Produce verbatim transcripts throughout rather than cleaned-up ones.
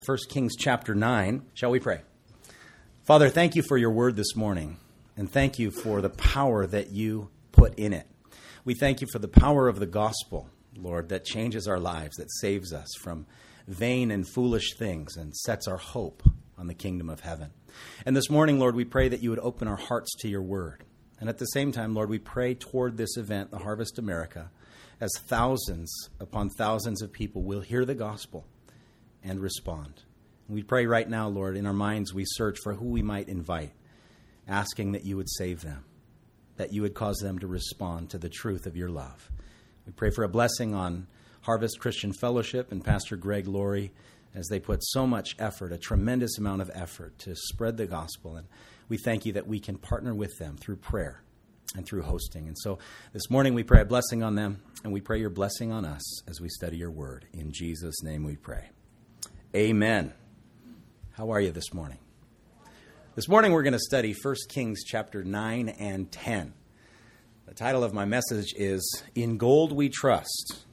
First Kings chapter nine. Shall we pray? Father, thank you for your word this morning, and thank you for the power that you put in it. We thank you for the power of the gospel, Lord, that changes our lives, that saves us from vain and foolish things and sets our hope on the kingdom of heaven. And this morning, Lord, we pray that you would open our hearts to your word. And at the same time, Lord, we pray toward this event, the Harvest America, as thousands upon thousands of people will hear the gospel and respond. And we pray right now, Lord, in our minds we search for who we might invite, asking that you would save them, that you would cause them to respond to the truth of your love. We pray for a blessing on Harvest Christian Fellowship and Pastor Greg Laurie as they put so much effort, a tremendous amount of effort to spread the gospel. And we thank you that we can partner with them through prayer and through hosting. And so this morning we pray a blessing on them, and we pray your blessing on us as we study your word. In Jesus' name we pray. Amen. How are you this morning? This morning we're going to study First Kings chapter nine and ten. The title of my message is In Gold We Trust.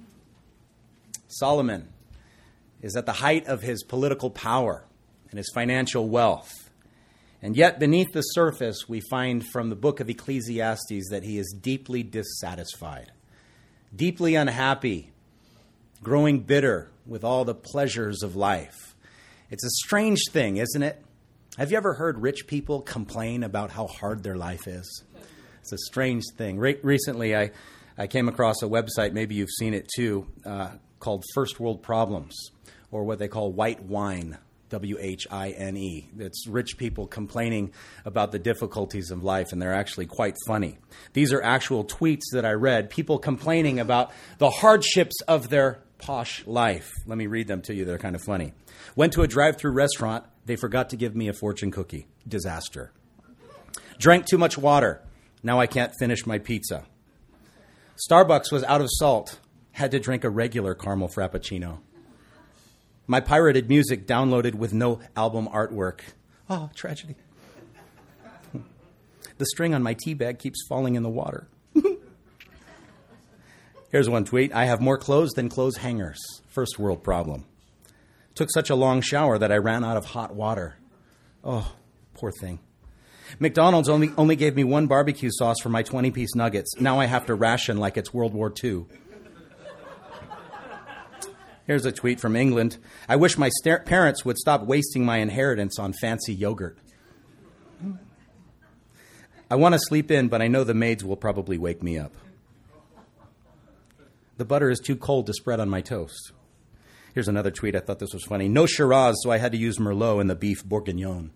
Solomon is at the height of his political power and his financial wealth. And yet beneath the surface we find from the book of Ecclesiastes that he is deeply dissatisfied, deeply unhappy, growing bitter with all the pleasures of life. It's a strange thing, isn't it? Have you ever heard rich people complain about how hard their life is? It's a strange thing. Re- recently, I, I came across a website, maybe you've seen it too, uh, called First World Problems, or what they call white wine, W H I N E. It's rich people complaining about the difficulties of life, and they're actually quite funny. These are actual tweets that I read, people complaining about the hardships of their posh life. Let me read them to you. They're kind of funny. Went to a drive-through restaurant. They forgot to give me a fortune cookie. Disaster. Drank too much water. Now I can't finish my pizza. Starbucks was out of salt. Had to drink a regular caramel frappuccino. My pirated music downloaded with no album artwork. Oh, tragedy. The string on my tea bag keeps falling in the water. Here's one tweet. I have more clothes than clothes hangers. First world problem. Took such a long shower that I ran out of hot water. Oh, poor thing. McDonald's only, only gave me one barbecue sauce for my twenty-piece nuggets. Now I have to ration like it's World War Two. Here's a tweet from England. I wish my st- parents would stop wasting my inheritance on fancy yogurt. I want to sleep in, but I know the maids will probably wake me up. The butter is too cold to spread on my toast. Here's another tweet. I thought this was funny. No Shiraz, so I had to use Merlot in the beef bourguignon.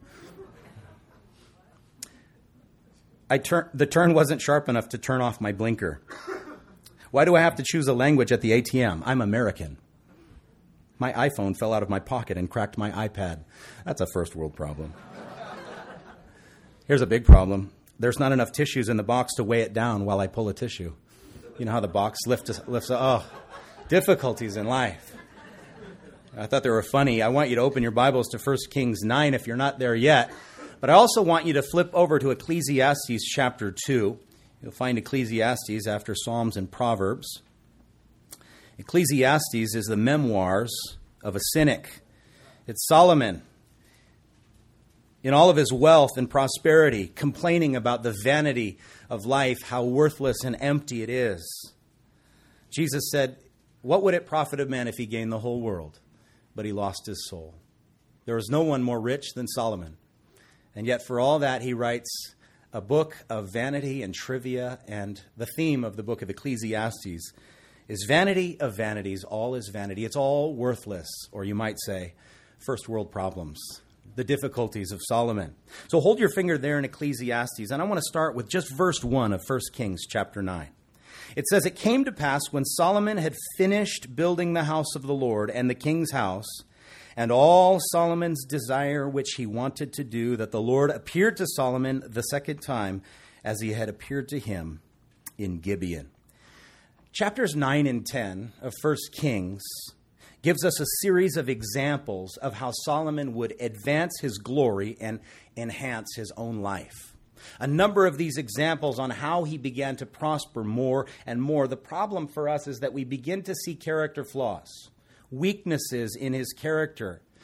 I tur- the turn wasn't sharp enough to turn off my blinker. Why do I have to choose a language at the A T M? I'm American. My iPhone fell out of my pocket and cracked my iPad. That's a first world problem. Here's a big problem. There's not enough tissues in the box to weigh it down while I pull a tissue. You know how the box lifts, lifts, oh, difficulties in life. I thought they were funny. I want you to open your Bibles to First Kings nine if you're not there yet. But I also want you to flip over to Ecclesiastes chapter two. You'll find Ecclesiastes after Psalms and Proverbs. Ecclesiastes is the memoirs of a cynic. It's Solomon, in all of his wealth and prosperity, complaining about the vanity of life, how worthless and empty it is. Jesus said, what would it profit a man if he gained the whole world, but he lost his soul? There is no one more rich than Solomon. And yet for all that, he writes a book of vanity and trivia, and the theme of the book of Ecclesiastes is vanity of vanities. All is vanity. It's all worthless, or you might say, first world problems, the difficulties of Solomon. So hold your finger there in Ecclesiastes, and I want to start with just verse one of First Kings chapter nine. It says, it came to pass when Solomon had finished building the house of the Lord and the king's house, and all Solomon's desire which he wanted to do, that the Lord appeared to Solomon the second time as he had appeared to him in Gibeon. Chapters nine and ten of First Kings gives us a series of examples of how Solomon would advance his glory and enhance his own life. A number of these examples on how he began to prosper more and more. The problem for us is that we begin to see character flaws. weaknesses in his character.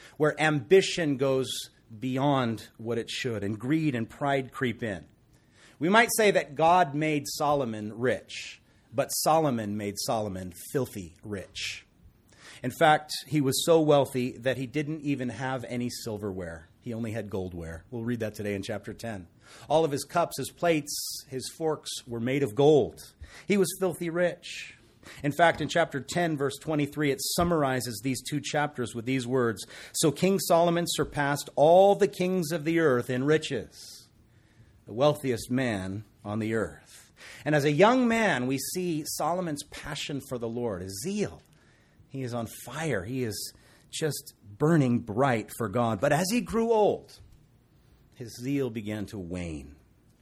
where ambition goes beyond what it should, and greed and pride creep in. We might say that God made Solomon rich, but Solomon made Solomon filthy rich. In fact, he was so wealthy that he didn't even have any silverware. He only had goldware. We'll read that today in chapter ten. All of his cups, his plates, his forks were made of gold. He was filthy rich. In fact, in chapter ten, verse twenty-three, it summarizes these two chapters with these words. So King Solomon surpassed all the kings of the earth in riches, the wealthiest man on the earth. And as a young man, we see Solomon's passion for the Lord, his zeal. He is on fire. He is just burning bright for God. But as he grew old, his zeal began to wane.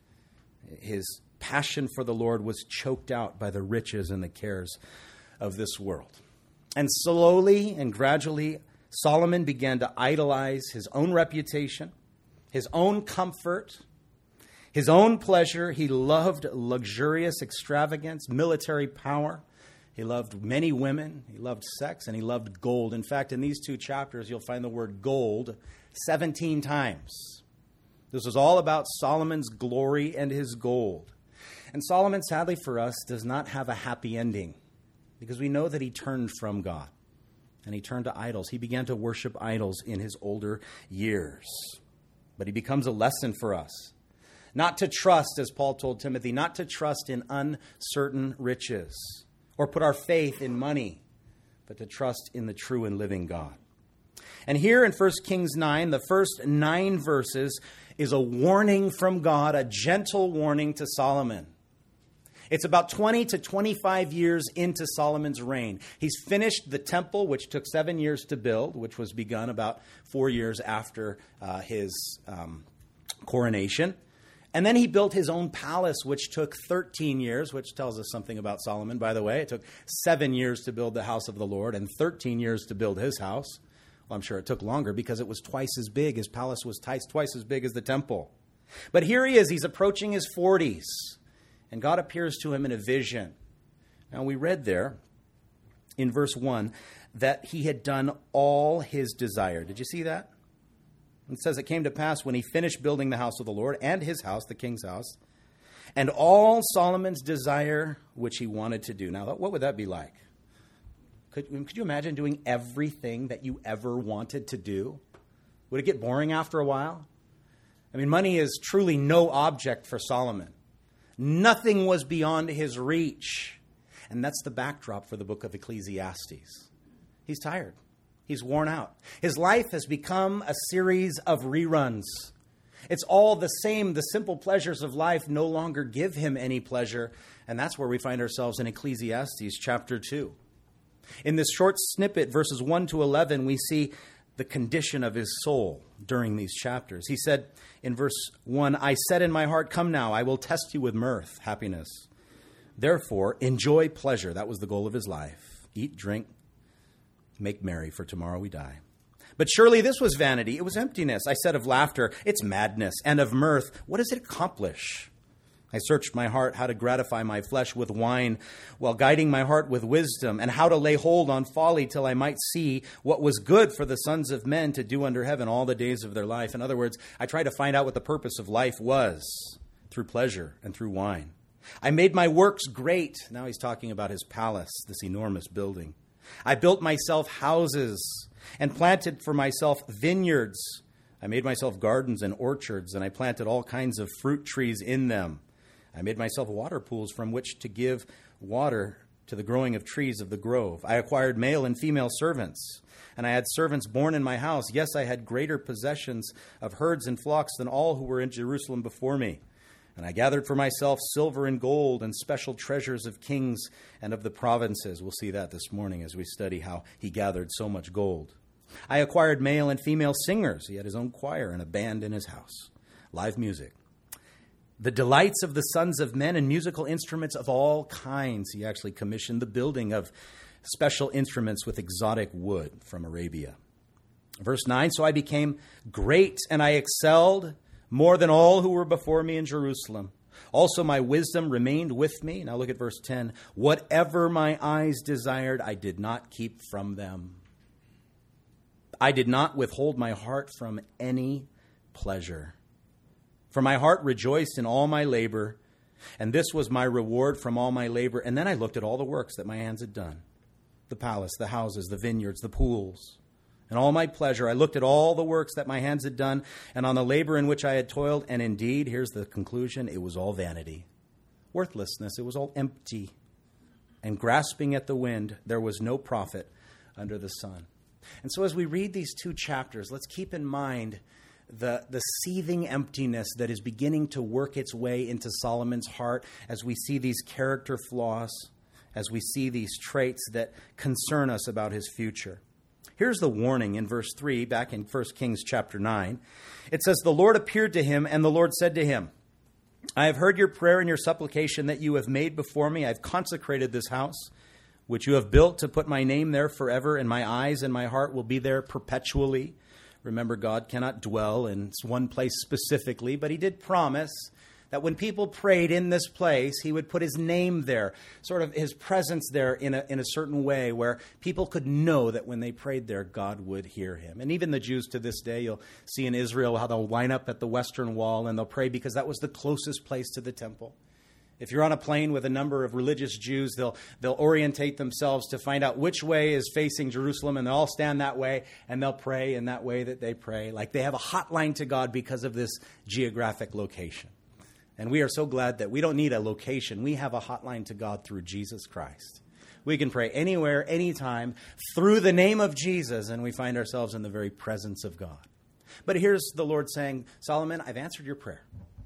His passion for the Lord was choked out by the riches and the cares of this world. And slowly and gradually, Solomon began to idolize his own reputation, his own comfort, his own pleasure. He loved luxurious extravagance, military power. He loved many women. He loved sex, and he loved gold. In fact, in these two chapters, you'll find the word gold seventeen times. This was all about Solomon's glory and his gold. And Solomon, sadly for us, does not have a happy ending, because we know that he turned from God and he turned to idols. He began to worship idols in his older years. But he becomes a lesson for us. Not to trust, as Paul told Timothy, not to trust in uncertain riches or put our faith in money, but to trust in the true and living God. And here in First Kings nine, the first nine verses is a warning from God, a gentle warning to Solomon. It's about twenty to twenty-five years into Solomon's reign. He's finished the temple, which took seven years to build, which was begun about four years after uh, his um, coronation. And then he built his own palace, which took thirteen years, which tells us something about Solomon, by the way. It took seven years to build the house of the Lord and thirteen years to build his house. Well, I'm sure it took longer because it was twice as big. His palace was twice, twice as big as the temple. But here he is. He's approaching his forties. And God appears to him in a vision. Now, we read there in verse one that he had done all his desire. Did you see that? It says, it came to pass when he finished building the house of the Lord and his house, the king's house, and all Solomon's desire which he wanted to do. Now, what would that be like? Could, could you imagine doing everything that you ever wanted to do? Would it get boring after a while? I mean, money is truly no object for Solomon. Nothing was beyond his reach. And that's the backdrop for the book of Ecclesiastes. He's tired. He's worn out. His life has become a series of reruns. It's all the same. The simple pleasures of life no longer give him any pleasure. And that's where we find ourselves in Ecclesiastes chapter two. In this short snippet, verses one to eleven, we see the condition of his soul during these chapters. He said in verse one, I said in my heart, come now, I will test you with mirth, happiness. Therefore, enjoy pleasure. That was the goal of his life. Eat, drink, make merry, for tomorrow we die. But surely this was vanity. It was emptiness. I said of laughter, it's madness. And of mirth, what does it accomplish? I searched my heart how to gratify my flesh with wine, while guiding my heart with wisdom, and how to lay hold on folly till I might see what was good for the sons of men to do under heaven all the days of their life. In other words, I tried to find out what the purpose of life was through pleasure and through wine. I made my works great. Now he's talking about his palace, this enormous building. I built myself houses and planted for myself vineyards. I made myself gardens and orchards, and I planted all kinds of fruit trees in them. I made myself water pools from which to give water to the growing of trees of the grove. I acquired male and female servants, and I had servants born in my house. Yes, I had greater possessions of herds and flocks than all who were in Jerusalem before me. And I gathered for myself silver and gold and special treasures of kings and of the provinces. We'll see that this morning as we study how he gathered so much gold. I acquired male and female singers. He had his own choir and a band in his house. Live music. The delights of the sons of men and musical instruments of all kinds. He actually commissioned the building of special instruments with exotic wood from Arabia. Verse nine, so I became great and I excelled more than all who were before me in Jerusalem. Also my wisdom remained with me. Now look at verse ten. Whatever my eyes desired, I did not keep from them. I did not withhold my heart from any pleasure. For my heart rejoiced in all my labor, and this was my reward from all my labor. And then I looked at all the works that my hands had done, the palace, the houses, the vineyards, the pools, and all my pleasure. I looked at all the works that my hands had done, and on the labor in which I had toiled, and indeed, here's the conclusion, it was all vanity, worthlessness. It was all empty. And grasping at the wind, there was no profit under the sun. And so as we read these two chapters, let's keep in mind the, the seething emptiness that is beginning to work its way into Solomon's heart as we see these character flaws, as we see these traits that concern us about his future. Here's the warning in verse three, back in First Kings chapter nine. It says, "The Lord appeared to him, and the Lord said to him, I have heard your prayer and your supplication that you have made before me. I have consecrated this house, which you have built to put my name there forever, and my eyes and my heart will be there perpetually." Remember, God cannot dwell in one place specifically, but he did promise that when people prayed in this place, he would put his name there, sort of his presence there in a, in a certain way where people could know that when they prayed there, God would hear him. And even the Jews to this day, you'll see in Israel how they'll line up at the western wall and they'll pray because that was the closest place to the temple. If you're on a plane with a number of religious Jews, they'll they'll orientate themselves to find out which way is facing Jerusalem, and they'll all stand that way, and they'll pray in that way that they pray. Like they have a hotline to God because of this geographic location. And we are so glad that we don't need a location. We have a hotline to God through Jesus Christ. We can pray anywhere, anytime, through the name of Jesus, and we find ourselves in the very presence of God. But here's the Lord saying, Solomon, I've answered your prayer.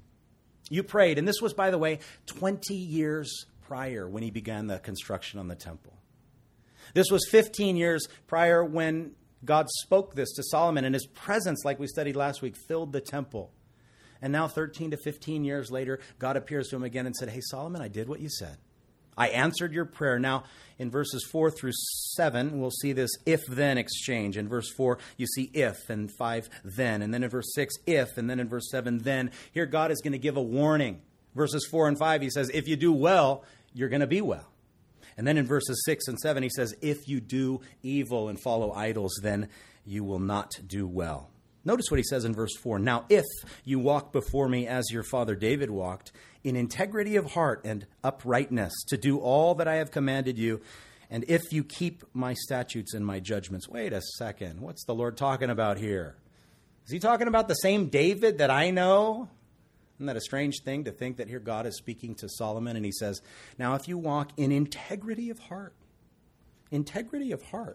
You prayed, and this was, by the way, twenty years prior when he began the construction on the temple. This was fifteen years prior when God spoke this to Solomon, and his presence, like we studied last week, filled the temple. And now thirteen to fifteen years later, God appears to him again and said, hey, Solomon, I did what you said. I answered your prayer. Now, in verses four through seven, we'll see this if-then exchange. In verse four, you see if, and five, then. And then in verse six, if, and then in verse seven, then. Here, God is going to give a warning. Verses four and five, he says, if you do well, you're going to be well. And then in verses six and seven, he says, if you do evil and follow idols, then you will not do well. Notice what he says in verse four. Now, if you walk before me as your father David walked, in integrity of heart and uprightness, to do all that I have commanded you, and if you keep my statutes and my judgments. Wait a second. What's the Lord talking about here? Is he talking about the same David that I know? Isn't that a strange thing to think that here God is speaking to Solomon and he says, now if you walk in integrity of heart, integrity of heart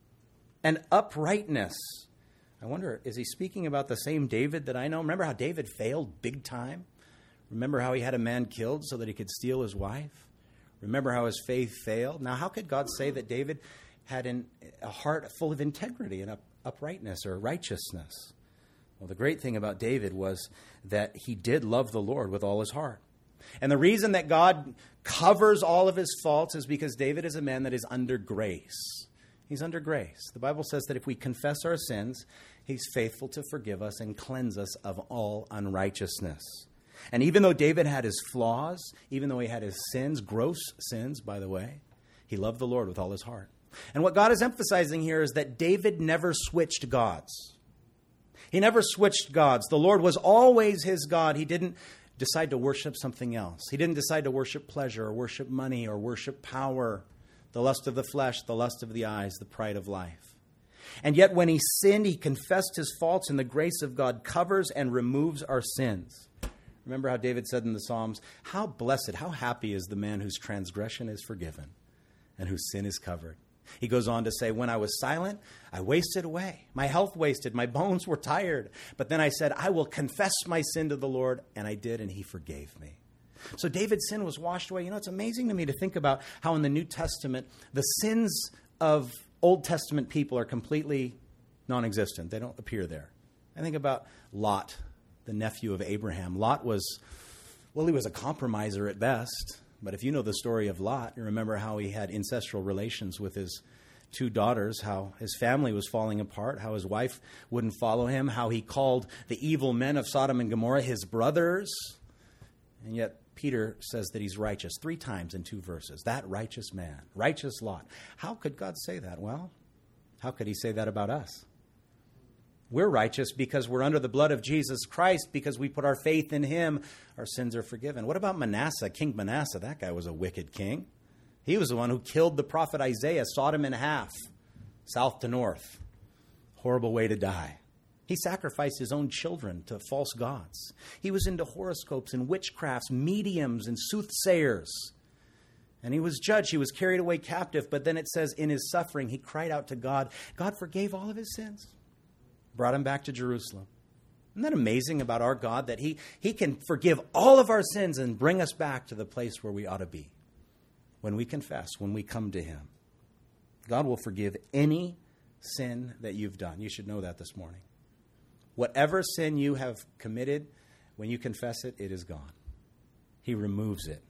and uprightness. I wonder, is he speaking about the same David that I know? Remember how David failed big time? Remember how he had a man killed so that he could steal his wife? Remember how his faith failed? Now, how could God say that David had an, a heart full of integrity and up, uprightness or righteousness? Well, the great thing about David was that he did love the Lord with all his heart. And the reason that God covers all of his faults is because David is a man that is under grace. He's under grace. The Bible says that if we confess our sins, he's faithful to forgive us and cleanse us of all unrighteousness. And even though David had his flaws, even though he had his sins, gross sins, by the way, he loved the Lord with all his heart. And what God is emphasizing here is that David never switched gods. He never switched gods. The Lord was always his God. He didn't decide to worship something else. He didn't decide to worship pleasure or worship money or worship power, the lust of the flesh, the lust of the eyes, the pride of life. And yet when he sinned, he confessed his faults, and the grace of God covers and removes our sins. Remember how David said in the Psalms, how blessed, how happy is the man whose transgression is forgiven and whose sin is covered. He goes on to say, when I was silent, I wasted away. My health wasted. My bones were tired. But then I said, I will confess my sin to the Lord. And I did, and he forgave me. So David's sin was washed away. You know, it's amazing to me to think about how in the New Testament, the sins of Old Testament people are completely non-existent. They don't appear there. I think about Lot, the nephew of Abraham. Lot was, well, he was a compromiser at best. But if you know the story of Lot, you remember how he had incestual relations with his two daughters, how his family was falling apart, how his wife wouldn't follow him, how he called the evil men of Sodom and Gomorrah his brothers. And yet Peter says that he's righteous three times in two verses. That righteous man, righteous Lot. How could God say that? Well, how could he say that about us? We're righteous because we're under the blood of Jesus Christ, because we put our faith in him. Our sins are forgiven. What about Manasseh, King Manasseh? That guy was a wicked king. He was the one who killed the prophet Isaiah, sawed him in half, south to north. Horrible way to die. He sacrificed his own children to false gods. He was into horoscopes and witchcrafts, mediums and soothsayers. And he was judged. He was carried away captive. But then it says in his suffering, he cried out to God. God forgave all of his sins, brought him back to Jerusalem. Isn't that amazing about our God, that he, he can forgive all of our sins and bring us back to the place where we ought to be when we confess, when we come to him. God will forgive any sin that you've done. You should know that this morning. Whatever sin you have committed, when you confess it, it is gone. He removes it.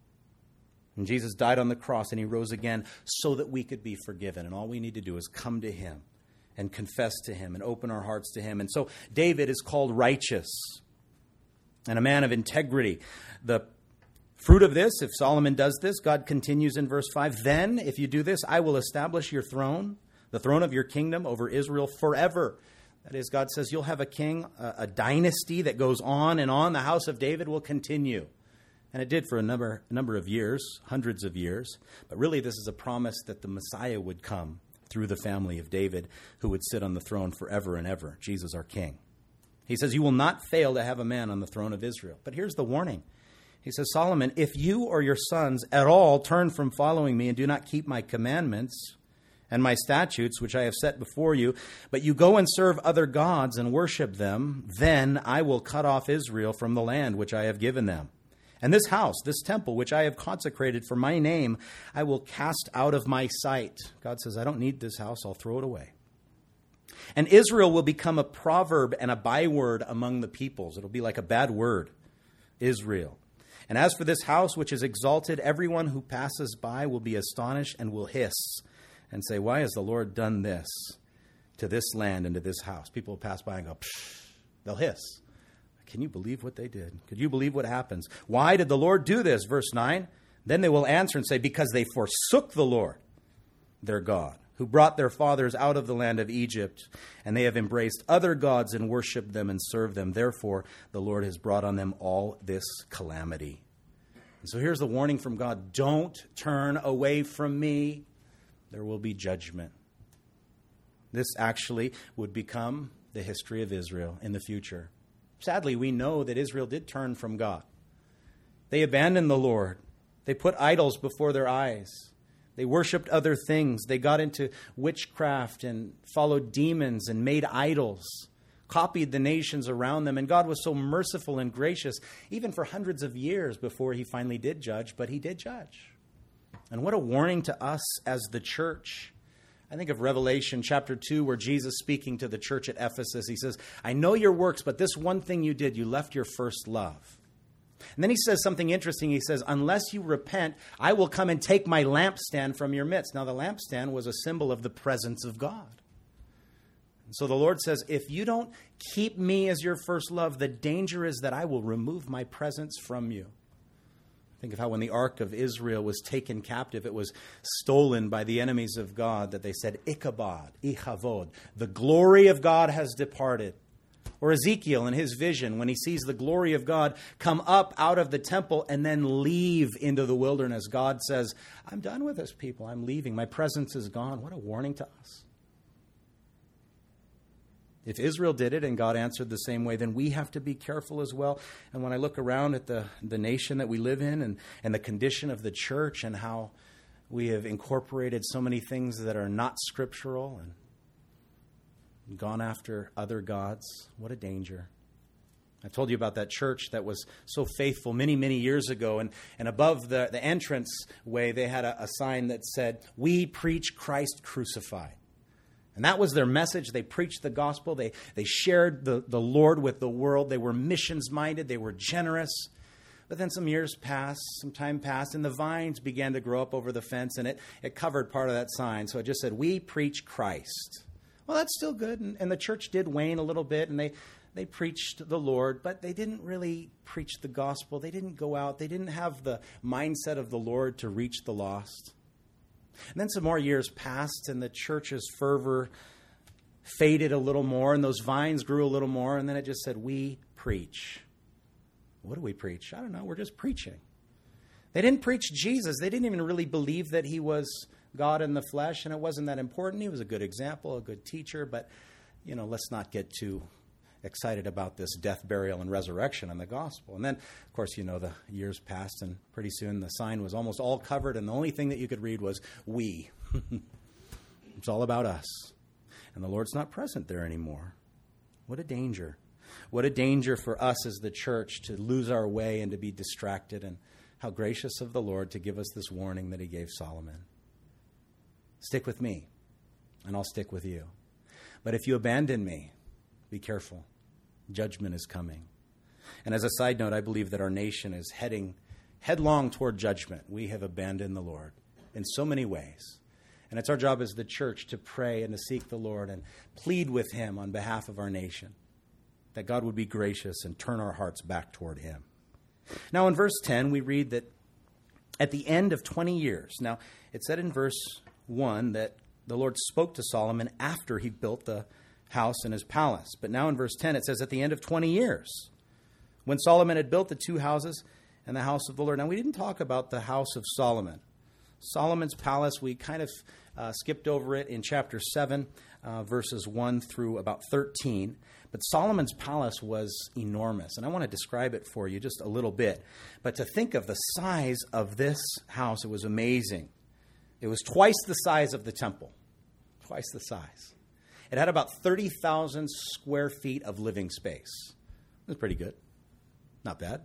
And Jesus died on the cross and he rose again so that we could be forgiven. And all we need to do is come to him and confess to him and open our hearts to him. And so David is called righteous and a man of integrity. The fruit of this, if Solomon does this, God continues in verse five, then if you do this, I will establish your throne, the throne of your kingdom over Israel forever. That is, God says you'll have a king, a, a dynasty that goes on and on. The house of David will continue. And it did for a number, a number of years, hundreds of years. But really this is a promise that the Messiah would come through the family of David, who would sit on the throne forever and ever. Jesus, our King. He says, you will not fail to have a man on the throne of Israel. But here's the warning. He says, Solomon, if you or your sons at all turn from following me and do not keep my commandments and my statutes, which I have set before you, but you go and serve other gods and worship them, then I will cut off Israel from the land which I have given them. And this house, this temple, which I have consecrated for my name, I will cast out of my sight. God says, I don't need this house. I'll throw it away. And Israel will become a proverb and a byword among the peoples. It'll be like a bad word, Israel. And as for this house which is exalted, everyone who passes by will be astonished and will hiss and say, why has the Lord done this to this land and to this house? People will pass by and go, psh. They'll hiss. Can you believe what they did? Could you believe what happens? Why did the Lord do this? Verse nine. Then they will answer and say, because they forsook the Lord, their God, who brought their fathers out of the land of Egypt, and they have embraced other gods and worshipped them and served them. Therefore, the Lord has brought on them all this calamity. And so here's the warning from God. Don't turn away from me. There will be judgment. This actually would become the history of Israel in the future. Sadly, we know that Israel did turn from God. They abandoned the Lord. They put idols before their eyes. They worshipped other things. They got into witchcraft and followed demons and made idols, copied the nations around them. And God was so merciful and gracious, even for hundreds of years before he finally did judge, but he did judge. And what a warning to us as the church. I think of Revelation chapter two, where Jesus speaking to the church at Ephesus, he says, I know your works, but this one thing you did, you left your first love. And then he says something interesting. He says, unless you repent, I will come and take my lampstand from your midst. Now, the lampstand was a symbol of the presence of God. And so the Lord says, if you don't keep me as your first love, the danger is that I will remove my presence from you. Think of how when the ark of Israel was taken captive, it was stolen by the enemies of God, that they said, Ichabod, Ichavod, the glory of God has departed. Or Ezekiel in his vision, when he sees the glory of God come up out of the temple and then leave into the wilderness, God says, I'm done with this people. I'm leaving. My presence is gone. What a warning to us. If Israel did it and God answered the same way, then we have to be careful as well. And when I look around at the, the nation that we live in and, and the condition of the church and how we have incorporated so many things that are not scriptural and gone after other gods, what a danger. I told you about that church that was so faithful many, many years ago. And, and above the, the entrance way, they had a, a sign that said, we preach Christ crucified. And that was their message. They preached the gospel. They, they shared the, the Lord with the world. They were missions-minded. They were generous. But then some years passed, some time passed, and the vines began to grow up over the fence, and it, it covered part of that sign. So it just said, we preach Christ. Well, that's still good. And, and the church did wane a little bit, and they, they preached the Lord, but they didn't really preach the gospel. They didn't go out. They didn't have the mindset of the Lord to reach the lost. And then some more years passed, and the church's fervor faded a little more, and those vines grew a little more, and then it just said, we preach. What do we preach? I don't know. We're just preaching. They didn't preach Jesus. They didn't even really believe that he was God in the flesh, and it wasn't that important. He was a good example, a good teacher, but, you know, let's not get too excited about this death, burial, and resurrection in the gospel. And then, of course, you know, the years passed, and pretty soon the sign was almost all covered, and the only thing that you could read was, we. It's all about us. And the Lord's not present there anymore. What a danger. What a danger for us as the church to lose our way and to be distracted. And how gracious of the Lord to give us this warning that he gave Solomon. Stick with me, and I'll stick with you. But if you abandon me, be careful. Judgment is coming. And as a side note, I believe that our nation is heading headlong toward judgment. We have abandoned the Lord in so many ways. And it's our job as the church to pray and to seek the Lord and plead with him on behalf of our nation, that God would be gracious and turn our hearts back toward him. Now in verse ten, we read that at the end of twenty years, now it said in verse one that the Lord spoke to Solomon after he built the house and his palace. But now in verse ten, it says at the end of twenty years, when Solomon had built the two houses and the house of the Lord. Now, we didn't talk about the house of Solomon. Solomon's palace, we kind of uh, skipped over it in chapter seven, uh, verses one through about thirteen. But Solomon's palace was enormous. And I want to describe it for you just a little bit. But to think of the size of this house, it was amazing. It was twice the size of the temple. Twice the size. It had about thirty thousand square feet of living space. It was pretty good. Not bad.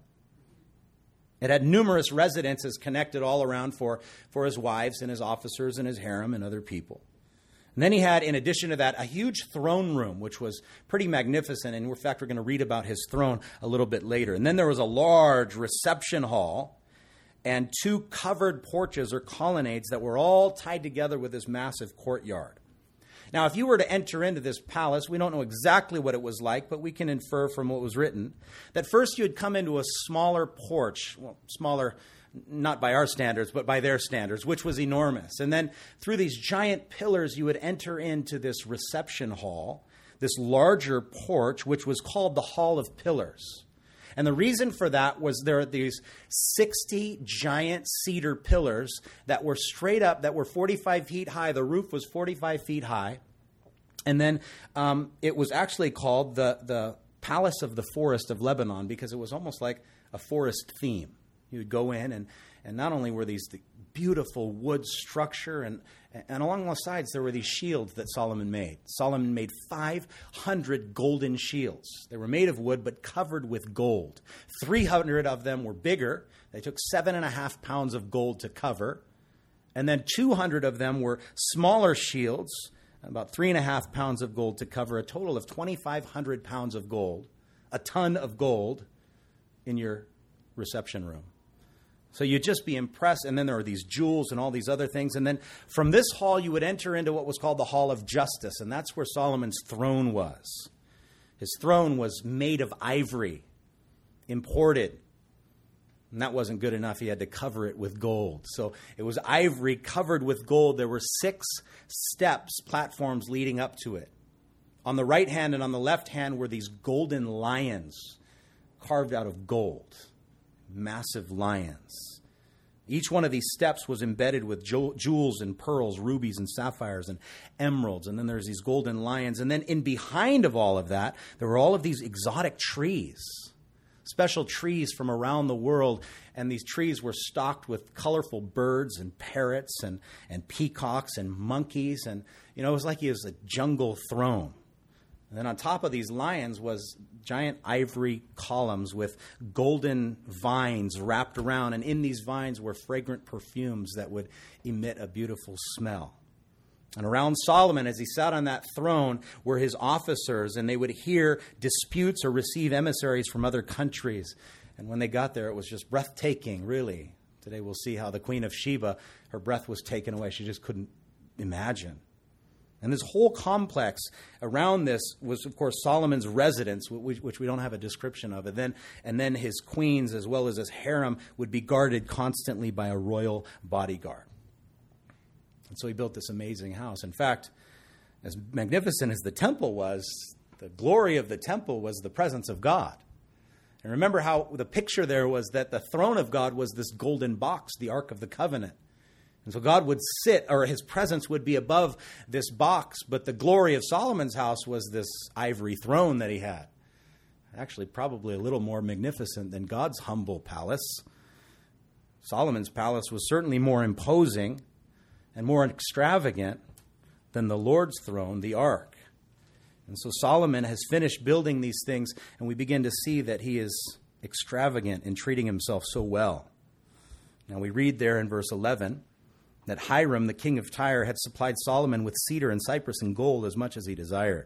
It had numerous residences connected all around for, for his wives and his officers and his harem and other people. And then he had, in addition to that, a huge throne room, which was pretty magnificent. And in fact, we're going to read about his throne a little bit later. And then there was a large reception hall and two covered porches or colonnades that were all tied together with this massive courtyard. Now, if you were to enter into this palace, we don't know exactly what it was like, but we can infer from what was written that first you would come into a smaller porch, well, smaller not by our standards, but by their standards, which was enormous. And then through these giant pillars, you would enter into this reception hall, this larger porch, which was called the Hall of Pillars. And the reason for that was there are these sixty giant cedar pillars that were straight up, that were forty-five feet high. The roof was forty-five feet high. And then um, it was actually called the, the Palace of the Forest of Lebanon because it was almost like a forest theme. You would go in, and, and not only were these the beautiful wood structure, and, and along the sides there were these shields that Solomon made. Solomon made five hundred golden shields. They were made of wood but covered with gold. three hundred of them were bigger. They took seven and a half pounds of gold to cover. And then two hundred of them were smaller shields, about three and a half pounds of gold to cover, a total of twenty-five hundred pounds of gold, a ton of gold in your reception room. So you'd just be impressed. And then there were these jewels and all these other things. And then from this hall, you would enter into what was called the Hall of Justice. And that's where Solomon's throne was. His throne was made of ivory, imported. And that wasn't good enough. He had to cover it with gold. So it was ivory covered with gold. There were six steps, platforms leading up to it. On the right hand and on the left hand were these golden lions carved out of gold. Massive lions. Each one of these steps was embedded with jewels and pearls, rubies and sapphires and emeralds. And then there's these golden lions. And then in behind of all of that, there were all of these exotic trees, special trees from around the world. And these trees were stocked with colorful birds and parrots and, and peacocks and monkeys. And, you know, it was like it was a jungle throne. And then on top of these lions was giant ivory columns with golden vines wrapped around. And in these vines were fragrant perfumes that would emit a beautiful smell. And around Solomon, as he sat on that throne, were his officers. And they would hear disputes or receive emissaries from other countries. And when they got there, it was just breathtaking, really. Today we'll see how the Queen of Sheba, her breath was taken away. She just couldn't imagine. And this whole complex around this was, of course, Solomon's residence, which, which we don't have a description of. And then, and then his queens, as well as his harem, would be guarded constantly by a royal bodyguard. And so he built this amazing house. In fact, As magnificent as the temple was, the glory of the temple was the presence of God. And remember how the picture there was that the throne of God was this golden box, the Ark of the Covenant. And so God would sit, or his presence would be above this box, but the glory of Solomon's house was this ivory throne that he had. Actually, probably a little more magnificent than God's humble palace. Solomon's palace was certainly more imposing and more extravagant than the Lord's throne, the ark. And so Solomon has finished building these things, and we begin to see that he is extravagant in treating himself so well. Now we read there in verse eleven that Hiram, the king of Tyre, had supplied Solomon with cedar and cypress and gold as much as he desired.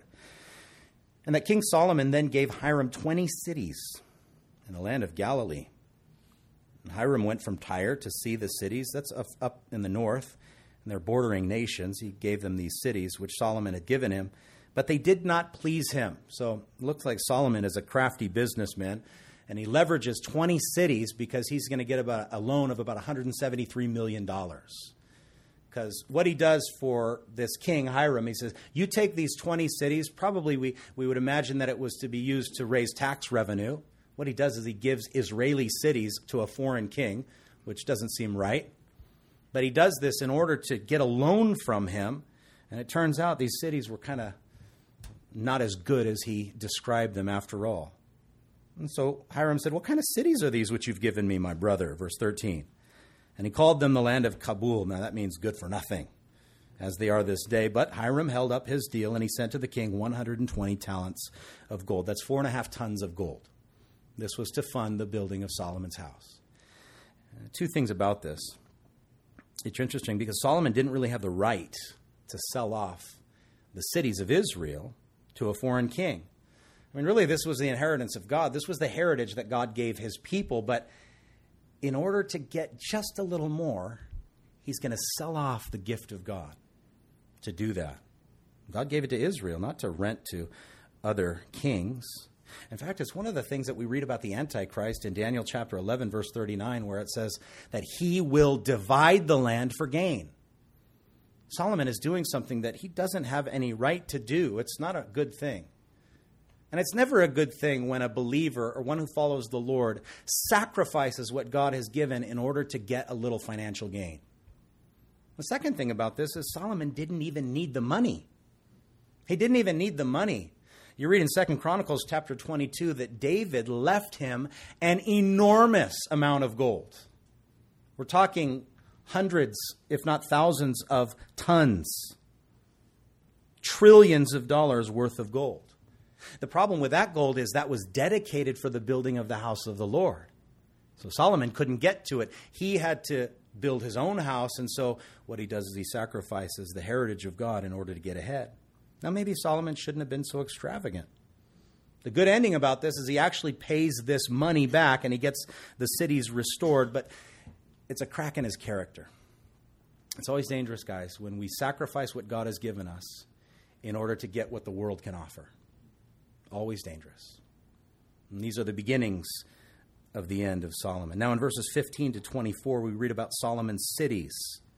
And that King Solomon then gave Hiram twenty cities in the land of Galilee. And Hiram went from Tyre to see the cities, that's up in the north, and their bordering nations. He gave them these cities, which Solomon had given him, but they did not please him. So it looks like Solomon is a crafty businessman, and he leverages twenty cities because he's going to get about a loan of about one hundred seventy-three million dollars. Because what he does for this king, Hiram, he says, you take these twenty cities, probably we, we would imagine that it was to be used to raise tax revenue. What he does is he gives Israeli cities to a foreign king, which doesn't seem right. But he does this in order to get a loan from him. And it turns out these cities were kind of not as good as he described them after all. And so Hiram said, what kind of cities are these which you've given me, my brother? Verse thirteen. And he called them the land of Kabul. Now that means good for nothing, as they are this day. But Hiram held up his deal, and he sent to the king one hundred twenty talents of gold. That's four and a half tons of gold. This was to fund the building of Solomon's house. Uh, two things about this. It's interesting because Solomon didn't really have the right to sell off the cities of Israel to a foreign king. I mean, really, this was the inheritance of God. This was the heritage that God gave his people. But in order to get just a little more, he's going to sell off the gift of God to do that. God gave it to Israel, not to rent to other kings. In fact, it's one of the things that we read about the Antichrist in Daniel chapter eleven, verse thirty-nine, where it says that he will divide the land for gain. Solomon is doing something that he doesn't have any right to do. It's not a good thing. And it's never a good thing when a believer or one who follows the Lord sacrifices what God has given in order to get a little financial gain. The second thing about this is Solomon didn't even need the money. He didn't even need the money. You read in Second Chronicles chapter twenty-two that David left him an enormous amount of gold. We're talking hundreds, if not thousands of tons, trillions of dollars worth of gold. The problem with that gold is that was dedicated for the building of the house of the Lord. So Solomon couldn't get to it. He had to build his own house, and so what he does is he sacrifices the heritage of God in order to get ahead. Now, maybe Solomon shouldn't have been so extravagant. The good ending about this is he actually pays this money back and he gets the cities restored, but it's a crack in his character. It's always dangerous, guys, when we sacrifice what God has given us in order to get what the world can offer. Always dangerous. And these are the beginnings of the end of Solomon. Now in verses fifteen to twenty-four, we read about Solomon's cities.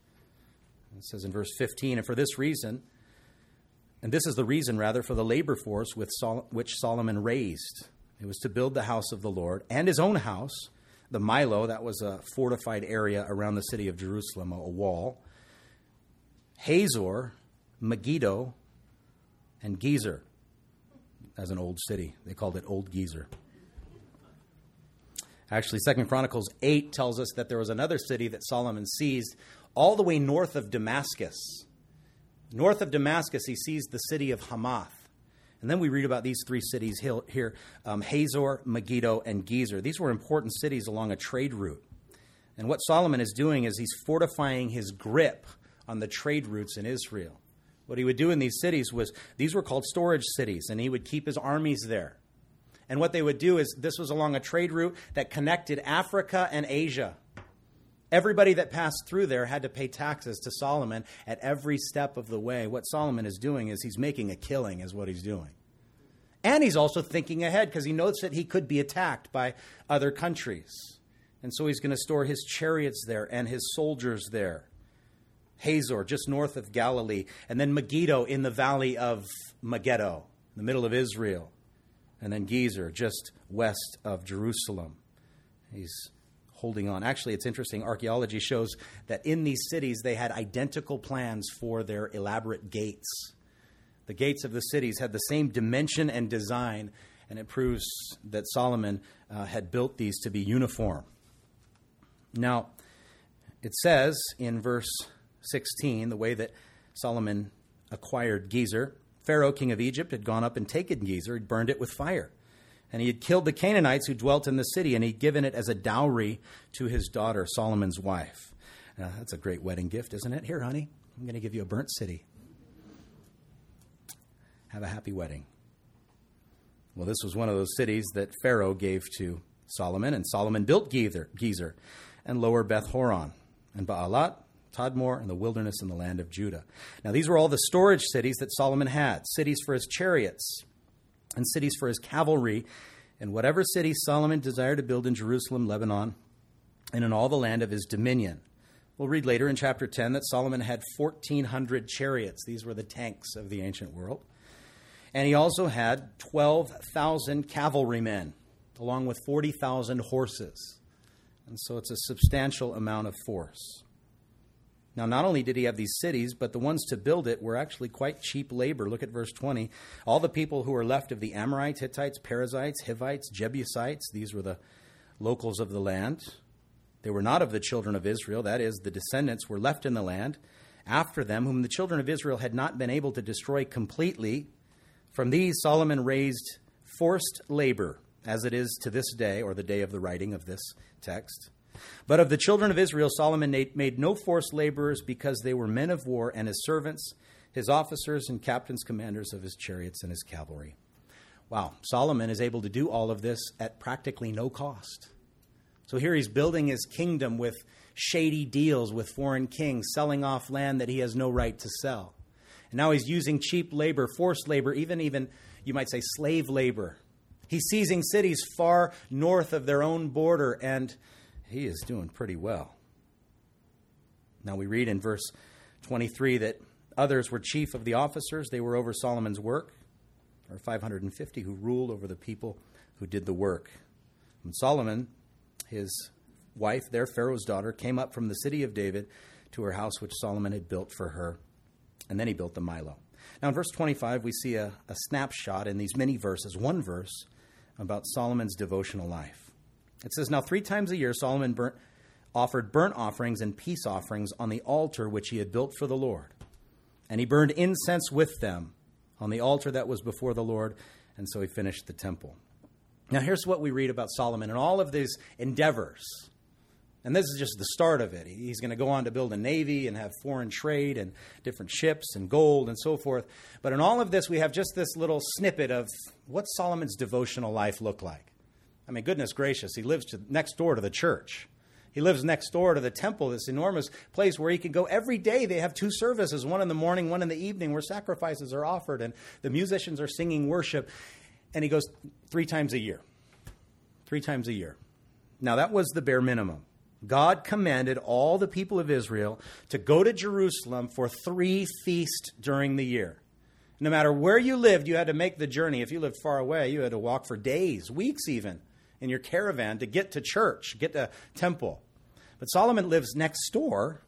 It says in verse fifteen, and for this reason, and this is the reason, rather, for the labor force with Sol- which Solomon raised. It was to build the house of the Lord and his own house, the Milo, that was a fortified area around the city of Jerusalem, a wall, Hazor, Megiddo, and Gezer. As an old city. They called it Old Gezer. Actually, Second Chronicles eight tells us that there was another city that Solomon seized all the way north of Damascus. North of Damascus, he seized the city of Hamath. And then we read about these three cities here, um, Hazor, Megiddo, and Gezer. These were important cities along a trade route. And what Solomon is doing is he's fortifying his grip on the trade routes in Israel. What he would do in these cities was, these were called storage cities, and he would keep his armies there. And what they would do is, this was along a trade route that connected Africa and Asia. Everybody that passed through there had to pay taxes to Solomon at every step of the way. What Solomon is doing is he's making a killing is what he's doing. And he's also thinking ahead because he knows that he could be attacked by other countries. And so he's going to store his chariots there and his soldiers there. Hazor, just north of Galilee, and then Megiddo in the valley of Megiddo, in the middle of Israel, and then Gezer, just west of Jerusalem. He's holding on. Actually, it's interesting. Archaeology shows that in these cities, they had identical plans for their elaborate gates. The gates of the cities had the same dimension and design, and it proves that Solomon uh, had built these to be uniform. Now, it says in verse sixteen, the way that Solomon acquired Gezer, Pharaoh, king of Egypt, had gone up and taken Gezer, he'd burned it with fire. And he had killed the Canaanites who dwelt in the city, and he'd given it as a dowry to his daughter, Solomon's wife. Now, that's a great wedding gift, isn't it? Here, honey, I'm going to give you a burnt city. Have a happy wedding. Well, this was one of those cities that Pharaoh gave to Solomon, and Solomon built Gezer, Gezer and Lower Beth Horon, and Baalat, Tadmor, and the wilderness in the land of Judah. Now, these were all the storage cities that Solomon had, cities for his chariots and cities for his cavalry, and whatever city Solomon desired to build in Jerusalem, Lebanon, and in all the land of his dominion. We'll read later in chapter ten that Solomon had fourteen hundred chariots. These were the tanks of the ancient world. And he also had twelve thousand cavalrymen, along with forty thousand horses. And so it's a substantial amount of force. Now, not only did he have these cities, but the ones to build it were actually quite cheap labor. Look at verse twenty. All the people who were left of the Amorites, Hittites, Perizzites, Hivites, Jebusites, these were the locals of the land. They were not of the children of Israel. That is, the descendants were left in the land after them, whom the children of Israel had not been able to destroy completely. From these, Solomon raised forced labor, as it is to this day, or the day of the writing of this text. But of the children of Israel, Solomon made no forced laborers, because they were men of war and his servants, his officers and captains, commanders of his chariots and his cavalry. Wow, Solomon is able to do all of this at practically no cost. So here he's building his kingdom with shady deals with foreign kings, selling off land that he has no right to sell. And now he's using cheap labor, forced labor, even, even you might say slave labor. He's seizing cities far north of their own border, and he is doing pretty well. Now we read in verse twenty-three that others were chief of the officers. They were over Solomon's work. There were five hundred fifty who ruled over the people who did the work. And Solomon, his wife, their Pharaoh's daughter, came up from the city of David to her house which Solomon had built for her. And then he built the Milo. Now in verse twenty-five, we see a, a snapshot in these many verses, one verse about Solomon's devotional life. It says, now three times a year Solomon burnt, offered burnt offerings and peace offerings on the altar which he had built for the Lord. And he burned incense with them on the altar that was before the Lord. And so he finished the temple. Now here's what we read about Solomon and all of these endeavors. And this is just the start of it. He's going to go on to build a navy and have foreign trade and different ships and gold and so forth. But in all of this, we have just this little snippet of what Solomon's devotional life looked like. I mean, goodness gracious, he lives to, next door to the church. He lives next door to the temple, this enormous place where he can go every day. They have two services, one in the morning, one in the evening, where sacrifices are offered and the musicians are singing worship. And he goes three times a year. Three times a year. Now, that was the bare minimum. God commanded all the people of Israel to go to Jerusalem for three feasts during the year. No matter where you lived, you had to make the journey. If you lived far away, you had to walk for days, weeks even, in your caravan to get to church, get to temple. But Solomon lives next door.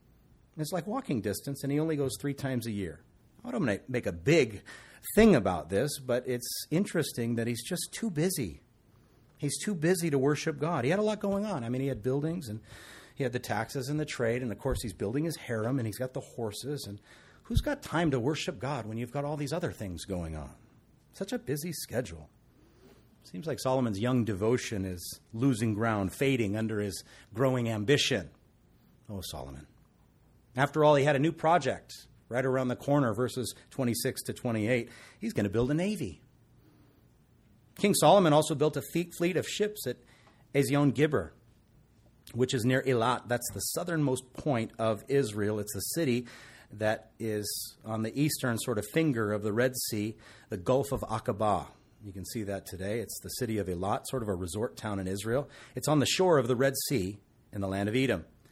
It's like walking distance, and he only goes three times a year. I don't want to make a big thing about this, but it's interesting that he's just too busy. He's too busy to worship God. He had a lot going on. I mean, he had buildings, and he had the taxes and the trade, and of course he's building his harem, and he's got the horses. And who's got time to worship God when you've got all these other things going on? Such a busy schedule. Seems like Solomon's young devotion is losing ground, fading under his growing ambition. Oh, Solomon. After all, he had a new project right around the corner, verses twenty-six to twenty-eight. He's going to build a navy. King Solomon also built a fleet of ships at Ezion Gibber, which is near Eilat. That's the southernmost point of Israel. It's a city that is on the eastern sort of finger of the Red Sea, the Gulf of Aqaba. You can see that today. It's the city of Eilat, sort of a resort town in Israel. It's on the shore of the Red Sea in the land of Edom.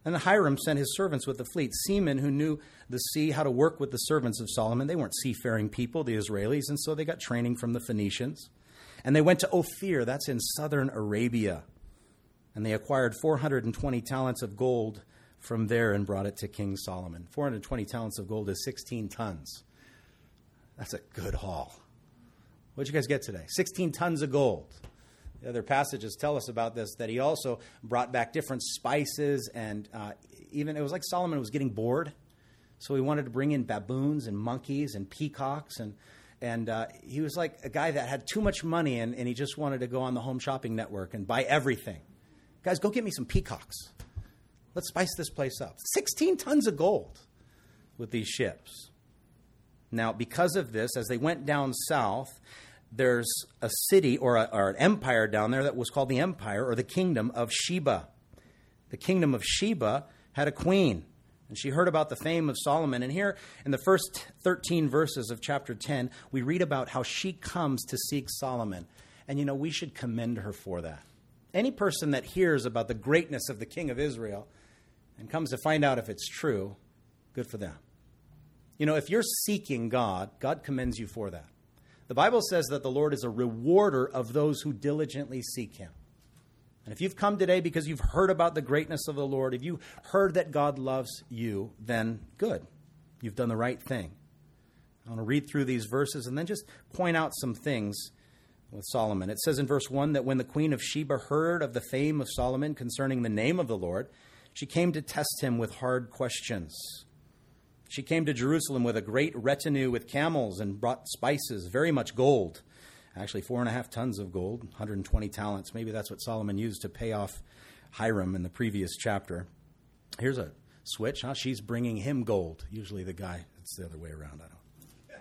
And Hiram sent his servants with the fleet, seamen who knew the sea, how to work with the servants of Solomon. They weren't seafaring people, the Israelis, and so they got training from the Phoenicians. And they went to Ophir, that's in southern Arabia. And they acquired four hundred twenty talents of gold from there and brought it to King Solomon. four hundred twenty talents of gold is sixteen tons. That's a good haul. What'd you guys get today? sixteen tons of gold. The other passages tell us about this, that he also brought back different spices, and uh, even it was like Solomon was getting bored, so he wanted to bring in baboons and monkeys and peacocks, and and uh, he was like a guy that had too much money, and, and he just wanted to go on the Home Shopping Network and buy everything. Guys, go get me some peacocks. Let's spice this place up. sixteen tons of gold with these ships. Now, because of this, as they went down south, there's a city or, a, or an empire down there that was called the Empire or the Kingdom of Sheba. The Kingdom of Sheba had a queen, and she heard about the fame of Solomon. And here in the first thirteen verses of chapter ten, we read about how she comes to seek Solomon. And, you know, we should commend her for that. Any person that hears about the greatness of the King of Israel and comes to find out if it's true, good for them. You know, if you're seeking God, God commends you for that. The Bible says that the Lord is a rewarder of those who diligently seek him. And if you've come today because you've heard about the greatness of the Lord, if you heard that God loves you, then good. You've done the right thing. I want to read through these verses and then just point out some things with Solomon. It says in verse one that when the queen of Sheba heard of the fame of Solomon concerning the name of the Lord, she came to test him with hard questions. She came to Jerusalem with a great retinue with camels and brought spices, very much gold. Actually, four and a half tons of gold, one hundred twenty talents. Maybe that's what Solomon used to pay off Hiram in the previous chapter. Here's a switch, huh? She's bringing him gold. Usually the guy, it's the other way around. I don't.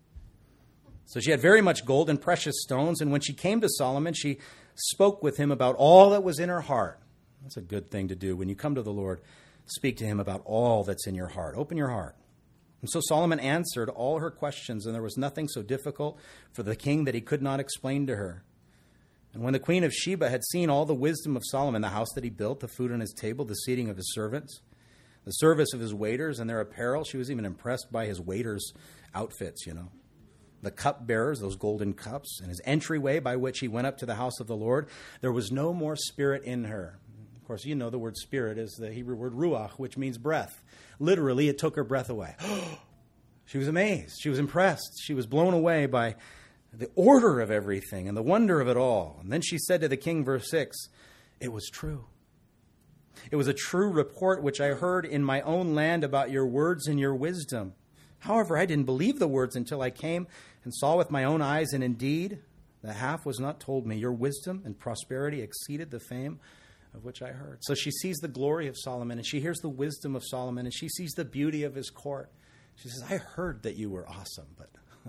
So she had very much gold and precious stones. And when she came to Solomon, she spoke with him about all that was in her heart. That's a good thing to do. When you come to the Lord, speak to him about all that's in your heart. Open your heart. And so Solomon answered all her questions, and there was nothing so difficult for the king that he could not explain to her. And when the queen of Sheba had seen all the wisdom of Solomon, the house that he built, the food on his table, the seating of his servants, the service of his waiters and their apparel, she was even impressed by his waiters' outfits, you know. The cupbearers, those golden cups, and his entryway by which he went up to the house of the Lord, there was no more spirit in her. Of course, you know the word spirit is the Hebrew word ruach, which means breath. Literally, it took her breath away. She was amazed. She was impressed. She was blown away by the order of everything and the wonder of it all. And then she said to the king, verse six, it was true. It was a true report which I heard in my own land about your words and your wisdom. However, I didn't believe the words until I came and saw with my own eyes, and indeed, the half was not told me. Your wisdom and prosperity exceeded the fame of which I heard. So she sees the glory of Solomon, and she hears the wisdom of Solomon, and she sees the beauty of his court. She says, I heard that you were awesome, but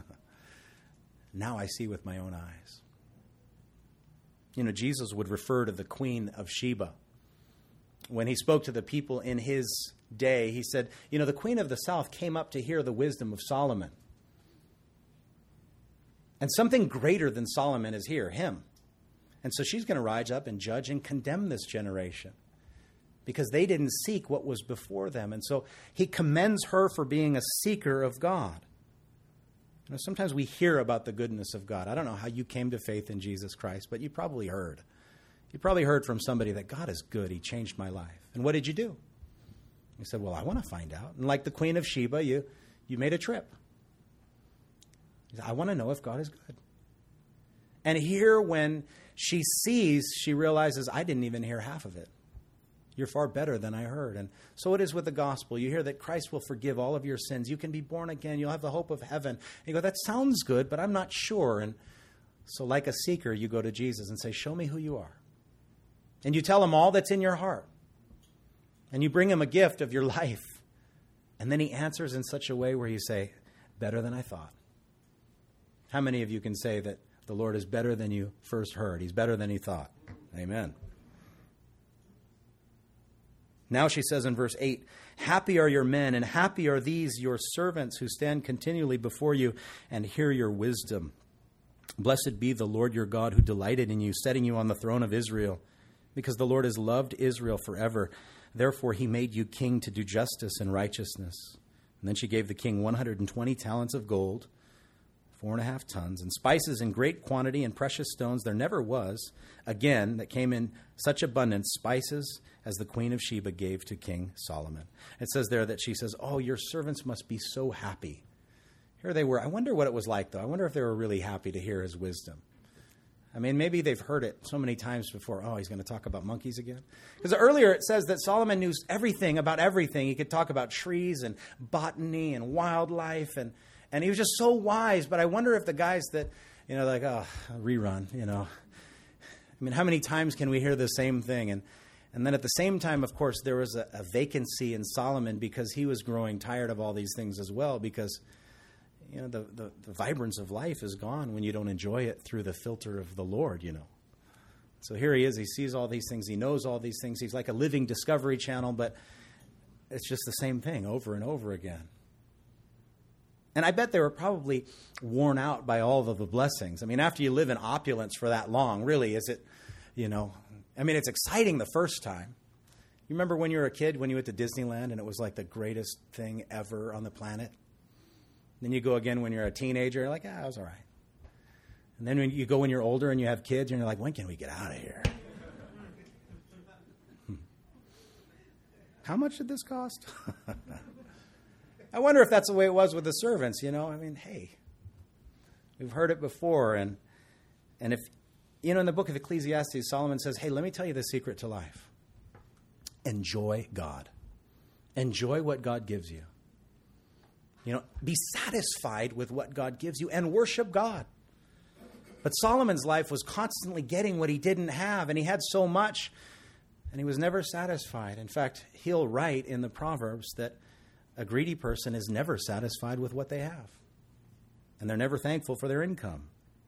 now I see with my own eyes. You know, Jesus would refer to the queen of Sheba. When he spoke to the people in his day, he said, you know, the queen of the south came up to hear the wisdom of Solomon. And something greater than Solomon is here, him. And so she's going to rise up and judge and condemn this generation because they didn't seek what was before them. And so he commends her for being a seeker of God. You know, sometimes we hear about the goodness of God. I don't know how you came to faith in Jesus Christ, but you probably heard. You probably heard from somebody that God is good. He changed my life. And what did you do? You said, well, I want to find out. And like the queen of Sheba, you, you made a trip. You said, I want to know if God is good. And here when she sees, she realizes, I didn't even hear half of it. You're far better than I heard. And so it is with the gospel. You hear that Christ will forgive all of your sins. You can be born again. You'll have the hope of heaven. And you go, that sounds good, but I'm not sure. And so like a seeker, you go to Jesus and say, show me who you are. And you tell him all that's in your heart. And you bring him a gift of your life. And then he answers in such a way where you say, better than I thought. How many of you can say that the Lord is better than you first heard? He's better than you thought. Amen. Now she says in verse eight, happy are your men, and happy are these your servants who stand continually before you and hear your wisdom. Blessed be the Lord your God who delighted in you, setting you on the throne of Israel, because the Lord has loved Israel forever. Therefore he made you king to do justice and righteousness. And then she gave the king one hundred twenty talents of gold, four and a half tons, and spices in great quantity, and precious stones there never was, again, that came in such abundance, spices as the queen of Sheba gave to King Solomon. It says there that she says, oh, your servants must be so happy. Here they were. I wonder what it was like, though. I wonder if they were really happy to hear his wisdom. I mean, maybe they've heard it so many times before. Oh, he's going to talk about monkeys again? Because earlier it says that Solomon knew everything about everything. He could talk about trees and botany and wildlife, and, and he was just so wise. But I wonder if the guys that, you know, like, oh, rerun, you know. I mean, how many times can we hear the same thing? And and then at the same time, of course, there was a, a vacancy in Solomon because he was growing tired of all these things as well, because you know, the, the, the vibrance of life is gone when you don't enjoy it through the filter of the Lord, you know. So here he is. He sees all these things. He knows all these things. He's like a living Discovery Channel, but it's just the same thing over and over again. And I bet they were probably worn out by all of the blessings. I mean, after you live in opulence for that long, really, is it, you know, I mean, it's exciting the first time. You remember when you were a kid, when you went to Disneyland, and it was like the greatest thing ever on the planet? Then you go again when you're a teenager, you're like, ah, it was all right. And then when you go when you're older and you have kids, and you're like, when can we get out of here? hmm. How much did this cost? I wonder if that's the way it was with the servants, you know. I mean, hey, we've heard it before. And and if, you know, in the book of Ecclesiastes, Solomon says, hey, let me tell you the secret to life. Enjoy God. Enjoy what God gives you. You know, be satisfied with what God gives you and worship God. But Solomon's life was constantly getting what he didn't have, and he had so much, and he was never satisfied. In fact, he'll write in the Proverbs that a greedy person is never satisfied with what they have, and they're never thankful for their income.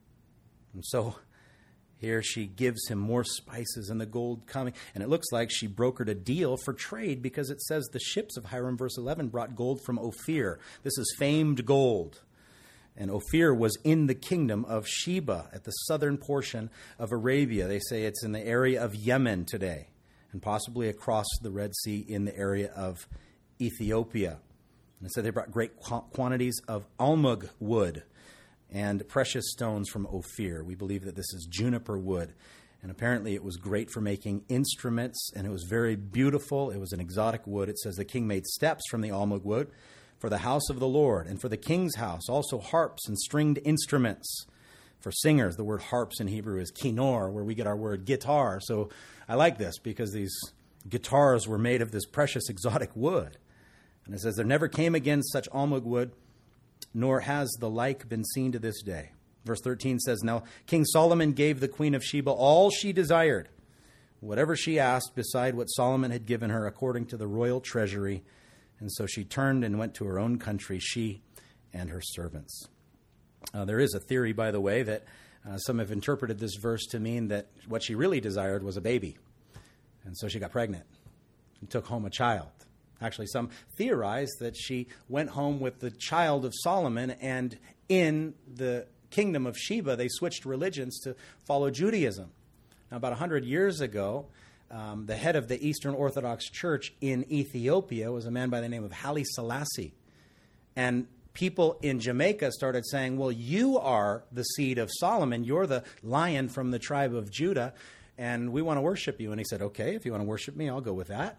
And so here she gives him more spices and the gold coming. And it looks like she brokered a deal for trade, because it says the ships of Hiram, verse eleven, brought gold from Ophir. This is famed gold. And Ophir was in the kingdom of Sheba at the southern portion of Arabia. They say it's in the area of Yemen today, and possibly across the Red Sea in the area of Ethiopia. And so they brought great qu- quantities of almug wood and precious stones from Ophir. We believe that this is juniper wood. And apparently it was great for making instruments, and it was very beautiful. It was an exotic wood. It says the king made steps from the almug wood for the house of the Lord and for the king's house, also harps and stringed instruments for singers. The word harps in Hebrew is kinor, where we get our word guitar. So I like this, because these guitars were made of this precious exotic wood. And it says there never came again such almug wood, nor has the like been seen to this day. Verse thirteen says, now King Solomon gave the queen of Sheba all she desired, whatever she asked, beside what Solomon had given her according to the royal treasury. And so she turned and went to her own country, she and her servants. Uh, there is a theory, by the way, that uh, some have interpreted this verse to mean that what she really desired was a baby. And so she got pregnant and took home a child. Actually, some theorize that she went home with the child of Solomon, and in the kingdom of Sheba, they switched religions to follow Judaism. Now, about one hundred years ago, um, the head of the Eastern Orthodox Church in Ethiopia was a man by the name of Haile Selassie. And people in Jamaica started saying, well, you are the seed of Solomon. You're the lion from the tribe of Judah, and we want to worship you. And he said, okay, if you want to worship me, I'll go with that.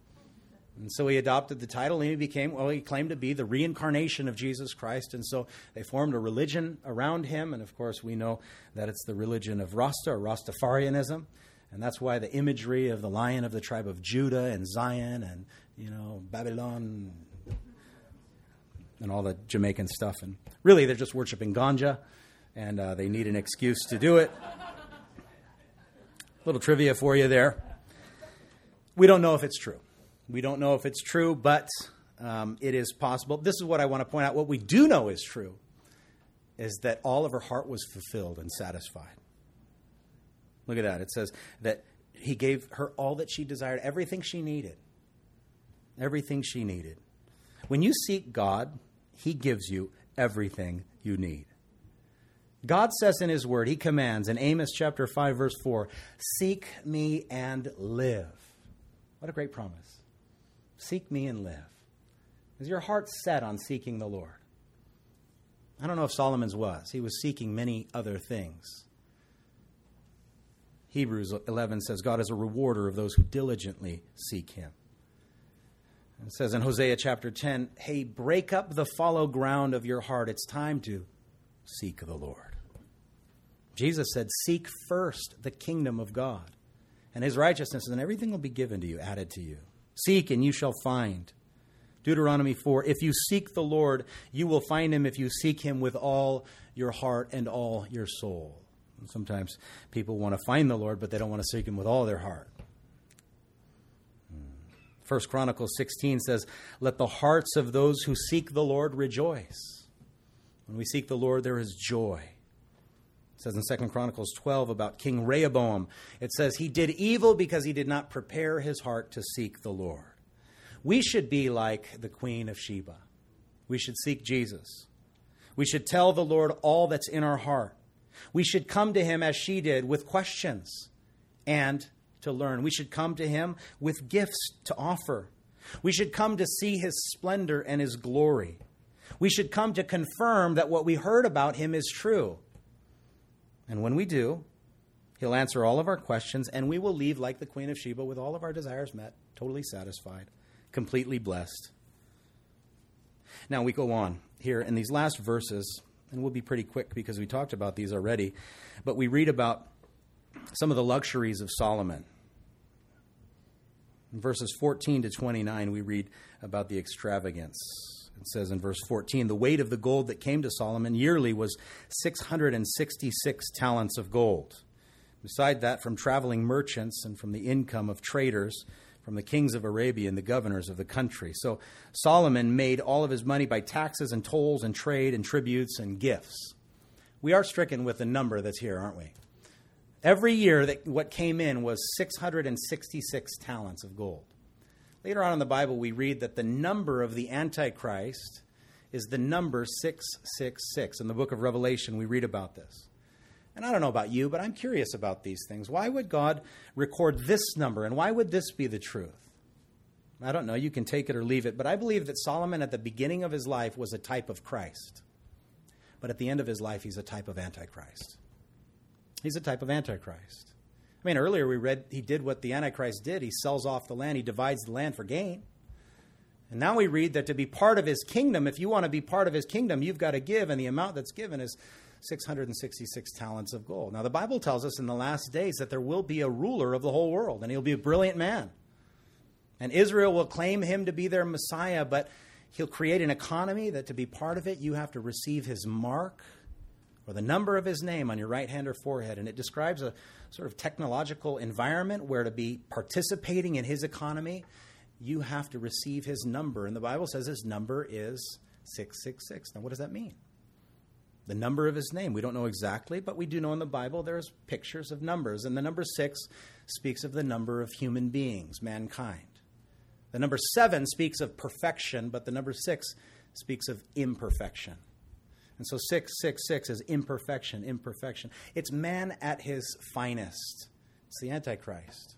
And so he adopted the title, and he became, well, he claimed to be the reincarnation of Jesus Christ. And so they formed a religion around him. And of course, we know that it's the religion of Rasta, or Rastafarianism. And that's why the imagery of the lion of the tribe of Judah and Zion and, you know, Babylon and all the Jamaican stuff. And really, they're just worshiping ganja, and uh, they need an excuse to do it. Little trivia for you there. We don't know if it's true. We don't know if it's true, but um, it is possible. This is what I want to point out. What we do know is true is that all of her heart was fulfilled and satisfied. Look at that. It says that he gave her all that she desired, everything she needed. Everything she needed. When you seek God, he gives you everything you need. God says in his word, he commands in Amos chapter five, verse four, seek me and live. What a great promise. Seek me and live. Is your heart set on seeking the Lord? I don't know if Solomon's was. He was seeking many other things. Hebrews eleven says, God is a rewarder of those who diligently seek him. And it says in Hosea chapter ten, hey, break up the fallow ground of your heart. It's time to seek the Lord. Jesus said, seek first the kingdom of God and his righteousness, and everything will be given to you, added to you. Seek and you shall find. Deuteronomy four, if you seek the Lord, you will find him if you seek him with all your heart and all your soul. And sometimes people want to find the Lord, but they don't want to seek him with all their heart. First Chronicles sixteen says, let the hearts of those who seek the Lord rejoice. When we seek the Lord, there is joy. It says in Second Chronicles twelve about King Rehoboam, it says, he did evil because he did not prepare his heart to seek the Lord. We should be like the Queen of Sheba. We should seek Jesus. We should tell the Lord all that's in our heart. We should come to him as she did with questions and to learn. We should come to him with gifts to offer. We should come to see his splendor and his glory. We should come to confirm that what we heard about him is true. And when we do, he'll answer all of our questions, and we will leave like the Queen of Sheba with all of our desires met, totally satisfied, completely blessed. Now we go on here in these last verses, and we'll be pretty quick because we talked about these already, but we read about some of the luxuries of Solomon. In verses fourteen to twenty-nine, we read about the extravagance. It says in verse fourteen, the weight of the gold that came to Solomon yearly was six hundred sixty-six talents of gold. Beside that, from traveling merchants and from the income of traders, from the kings of Arabia and the governors of the country. So Solomon made all of his money by taxes and tolls and trade and tributes and gifts. We are stricken with the number that's here, aren't we? Every year, that what came in was six hundred sixty-six talents of gold. Later on in the Bible, we read that the number of the Antichrist is the number six six six. In the book of Revelation, we read about this. And I don't know about you, but I'm curious about these things. Why would God record this number, and why would this be the truth? I don't know. You can take it or leave it, but I believe that Solomon at the beginning of his life was a type of Christ. But at the end of his life, he's a type of Antichrist. He's a type of Antichrist. I mean, earlier we read he did what the Antichrist did. He sells off the land. He divides the land for gain. And now we read that to be part of his kingdom, if you want to be part of his kingdom, you've got to give, and the amount that's given is six hundred sixty-six talents of gold. Now, the Bible tells us in the last days that there will be a ruler of the whole world, and he'll be a brilliant man. And Israel will claim him to be their Messiah, but he'll create an economy that to be part of it, you have to receive his mark or the number of his name on your right hand or forehead. And it describes a sort of technological environment where to be participating in his economy, you have to receive his number. And the Bible says his number is six six six. Now, what does that mean? The number of his name. We don't know exactly, but we do know in the Bible there's pictures of numbers. And the number six speaks of the number of human beings, mankind. The number seven speaks of perfection, but the number six speaks of imperfection. And so six six six is imperfection, imperfection. It's man at his finest. It's the Antichrist.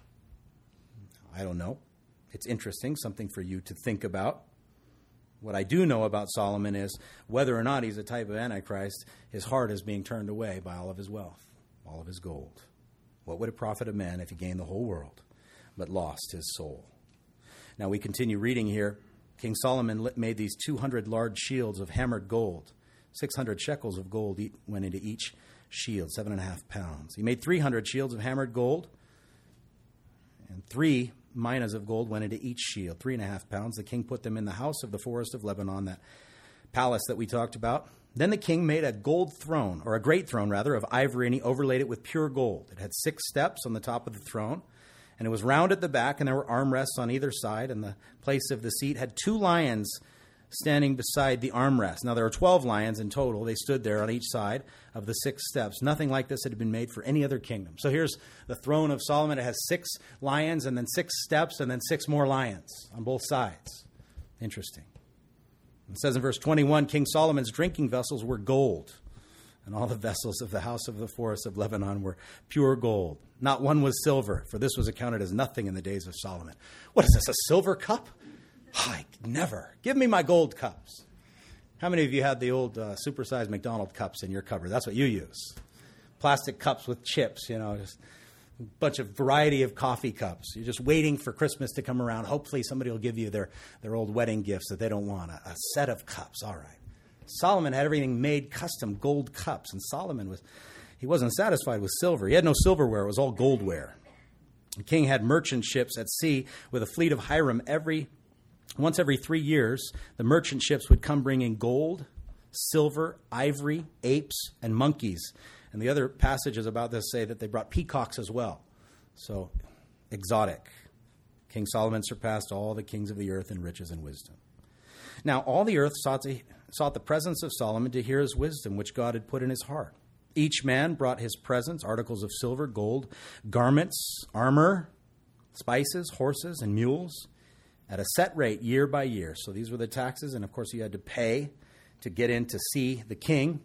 I don't know. It's interesting, something for you to think about. What I do know about Solomon is whether or not he's a type of Antichrist, his heart is being turned away by all of his wealth, all of his gold. What would it profit a man if he gained the whole world but lost his soul? Now we continue reading here. King Solomon made these two hundred large shields of hammered gold. six hundred shekels of gold went into each shield, seven and a half pounds. He made three hundred shields of hammered gold, and three minas of gold went into each shield, three and a half pounds. The king put them in the house of the forest of Lebanon, that palace that we talked about. Then the king made a gold throne, or a great throne, rather, of ivory, and he overlaid it with pure gold. It had six steps on the top of the throne, and it was round at the back, and there were armrests on either side, and the place of the seat had two lions standing beside the armrest. Now, there are twelve lions in total. They stood there on each side of the six steps. Nothing like this had been made for any other kingdom. So here's the throne of Solomon. It has six lions and then six steps and then six more lions on both sides. Interesting. It says in verse twenty-one, King Solomon's drinking vessels were gold. And all the vessels of the house of the forest of Lebanon were pure gold. Not one was silver, for this was accounted as nothing in the days of Solomon. What is this, a silver cup? I never. Give me my gold cups. How many of you had the old uh, supersized McDonald's cups in your cupboard? That's what you use. Plastic cups with chips, you know, just a bunch of variety of coffee cups. You're just waiting for Christmas to come around. Hopefully somebody will give you their, their old wedding gifts that they don't want. A, a set of cups, all right. Solomon had everything made custom, gold cups. And Solomon, was he wasn't satisfied with silver. He had no silverware. It was all goldware. The king had merchant ships at sea with a fleet of Hiram. Every Once every three years, the merchant ships would come bringing gold, silver, ivory, apes, and monkeys. And the other passages about this say that they brought peacocks as well. So, exotic. King Solomon surpassed all the kings of the earth in riches and wisdom. Now, all the earth sought, to, sought the presence of Solomon to hear his wisdom, which God had put in his heart. Each man brought his presents, articles of silver, gold, garments, armor, spices, horses, and mules, at a set rate year by year. So these were the taxes, and of course you had to pay to get in to see the king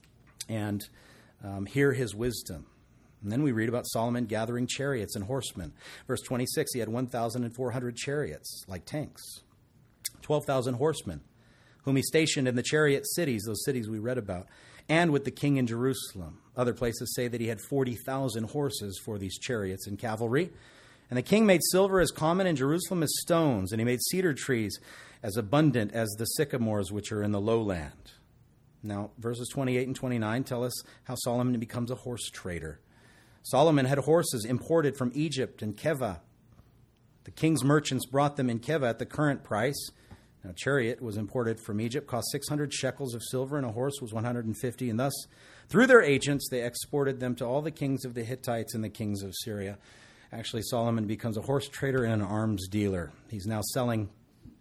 and um, hear his wisdom. And then we read about Solomon gathering chariots and horsemen. Verse twenty-six, he had one thousand four hundred chariots, like tanks, twelve thousand horsemen, whom he stationed in the chariot cities, those cities we read about, and with the king in Jerusalem. Other places say that he had forty thousand horses for these chariots and cavalry. And the king made silver as common in Jerusalem as stones, and he made cedar trees as abundant as the sycamores which are in the lowland. Now, verses twenty-eight and twenty-nine tell us how Solomon becomes a horse trader. Solomon had horses imported from Egypt and Keva. The king's merchants brought them in Keva at the current price. Now, a chariot was imported from Egypt, cost six hundred shekels of silver, and a horse was one hundred fifty. And thus, through their agents, they exported them to all the kings of the Hittites and the kings of Syria. Actually, Solomon becomes a horse trader and an arms dealer. He's now selling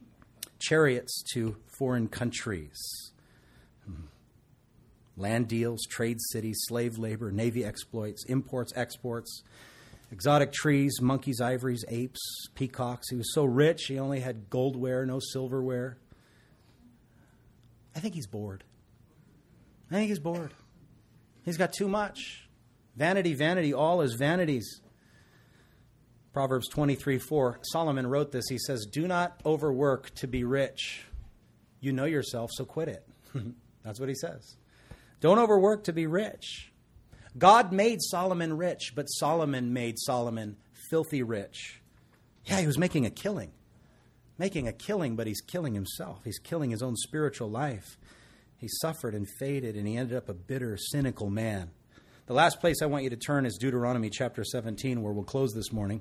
chariots to foreign countries. Land deals, trade cities, slave labor, navy exploits, imports, exports, exotic trees, monkeys, ivories, apes, peacocks. He was so rich, he only had goldware, no silverware. I think he's bored. I think he's bored. He's got too much. Vanity, vanity, all is vanities. Proverbs twenty-three four, Solomon wrote this. He says, do not overwork to be rich. You know yourself, so quit it. That's what he says. Don't overwork to be rich. God made Solomon rich, but Solomon made Solomon filthy rich. Yeah, he was making a killing. Making a killing, but he's killing himself. He's killing his own spiritual life. He suffered and faded, and he ended up a bitter, cynical man. The last place I want you to turn is Deuteronomy chapter seventeen, where we'll close this morning.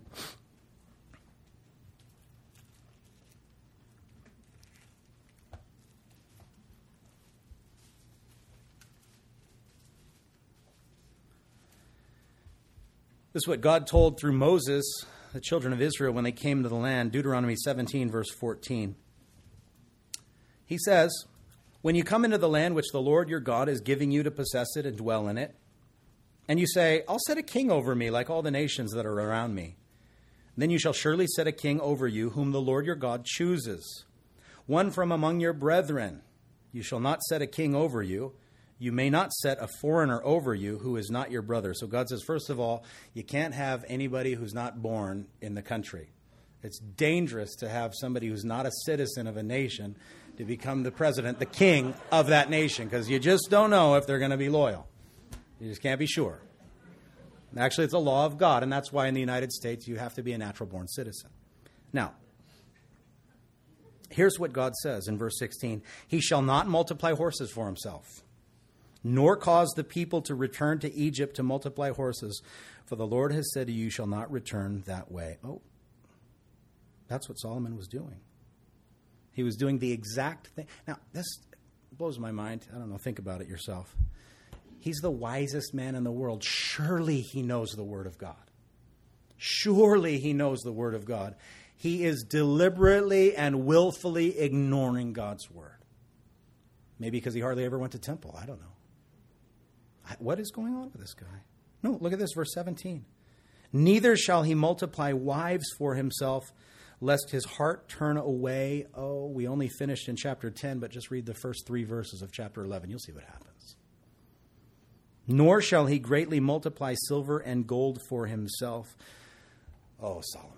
This is what God told through Moses, the children of Israel, when they came to the land. Deuteronomy seventeen, verse fourteen. He says, when you come into the land which the Lord your God is giving you to possess it and dwell in it, and you say, I'll set a king over me like all the nations that are around me, then you shall surely set a king over you whom the Lord your God chooses, one from among your brethren. You shall not set a king over you. You may not set a foreigner over you who is not your brother. So God says, first of all, you can't have anybody who's not born in the country. It's dangerous to have somebody who's not a citizen of a nation to become the president, the king of that nation, because you just don't know if they're going to be loyal. You just can't be sure. Actually, it's a law of God, and that's why in the United States you have to be a natural-born citizen. Now, here's what God says in verse sixteen. He shall not multiply horses for himself, nor cause the people to return to Egypt to multiply horses, for the Lord has said to you, you shall not return that way. Oh, that's what Solomon was doing. He was doing the exact thing. Now, this blows my mind. I don't know, think about it yourself. He's the wisest man in the world. Surely he knows the Word of God. Surely he knows the Word of God. He is deliberately and willfully ignoring God's Word. Maybe because he hardly ever went to temple. I don't know. What is going on with this guy? No, look at this, verse seventeen. Neither shall he multiply wives for himself, lest his heart turn away. Oh, we only finished in chapter ten, but just read the first three verses of chapter eleven. You'll see what happens. nor shall he greatly multiply silver and gold for himself. Oh, Solomon.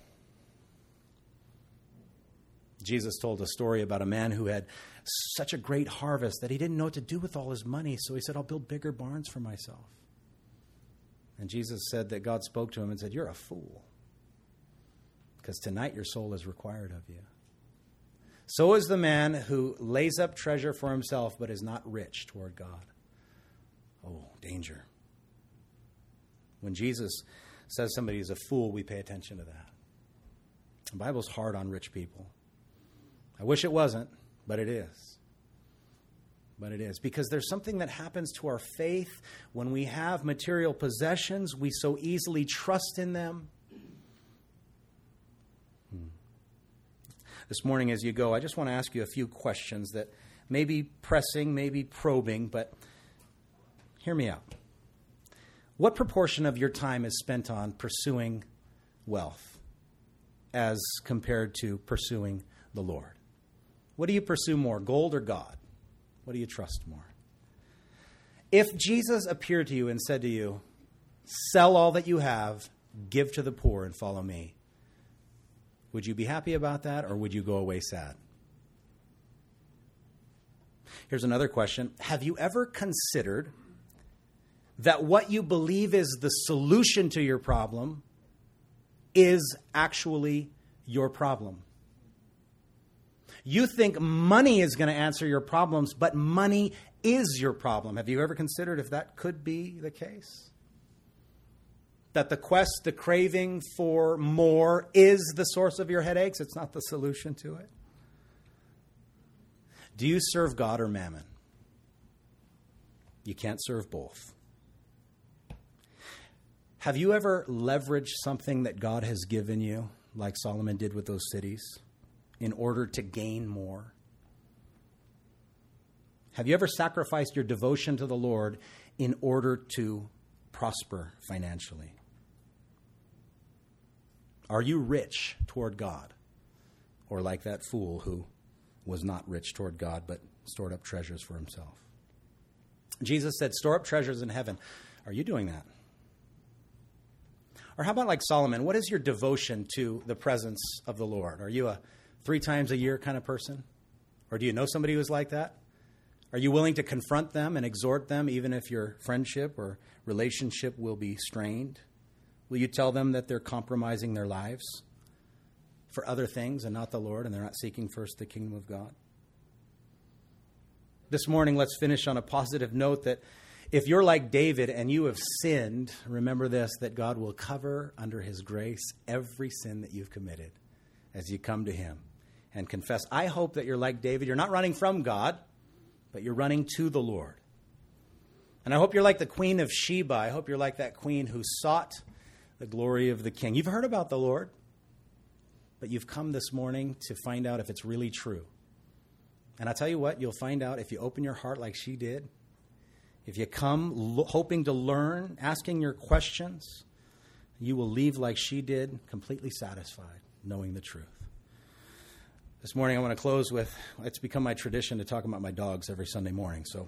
Jesus told a story about a man who had such a great harvest that he didn't know what to do with all his money. So he said, I'll build bigger barns for myself. And Jesus said that God spoke to him and said, you're a fool, because tonight your soul is required of you. So is the man who lays up treasure for himself but is not rich toward God. Oh, danger. When Jesus says somebody is a fool, we pay attention to that. The Bible's hard on rich people. I wish it wasn't, but it is. But it is. Because there's something that happens to our faith when we have material possessions. We so easily trust in them. Hmm. This morning as you go, I just want to ask you a few questions that may be pressing, may be probing, but hear me out. What proportion of your time is spent on pursuing wealth as compared to pursuing the Lord? What do you pursue more, gold or God? What do you trust more? If Jesus appeared to you and said to you, sell all that you have, give to the poor, and follow me, would you be happy about that, or would you go away sad? Here's another question. Have you ever considered that what you believe is the solution to your problem is actually your problem? You think money is going to answer your problems, but money is your problem. Have you ever considered if that could be the case? That the quest, the craving for more is the source of your headaches? It's not the solution to it. Do you serve God or mammon? You can't serve both. Have you ever leveraged something that God has given you, like Solomon did with those cities, in order to gain more? Have you ever sacrificed your devotion to the Lord in order to prosper financially? Are you rich toward God? Or like that fool who was not rich toward God but stored up treasures for himself? Jesus said, store up treasures in heaven. Are you doing that? Or how about like Solomon? What is your devotion to the presence of the Lord? Are you a three times a year kind of person? Or do you know somebody who's like that? Are you willing to confront them and exhort them even if your friendship or relationship will be strained? Will you tell them that they're compromising their lives for other things and not the Lord, and they're not seeking first the kingdom of God? This morning, let's finish on a positive note that if you're like David and you have sinned, remember this, that God will cover under his grace every sin that you've committed as you come to him and confess. I hope that you're like David. You're not running from God, but you're running to the Lord. And I hope you're like the Queen of Sheba. I hope you're like that queen who sought the glory of the king. You've heard about the Lord, but you've come this morning to find out if it's really true. And I'll tell you what, you'll find out if you open your heart like she did. If you come lo- hoping to learn, asking your questions, you will leave like she did, completely satisfied, knowing the truth. This morning I want to close with, it's become my tradition to talk about my dogs every Sunday morning. So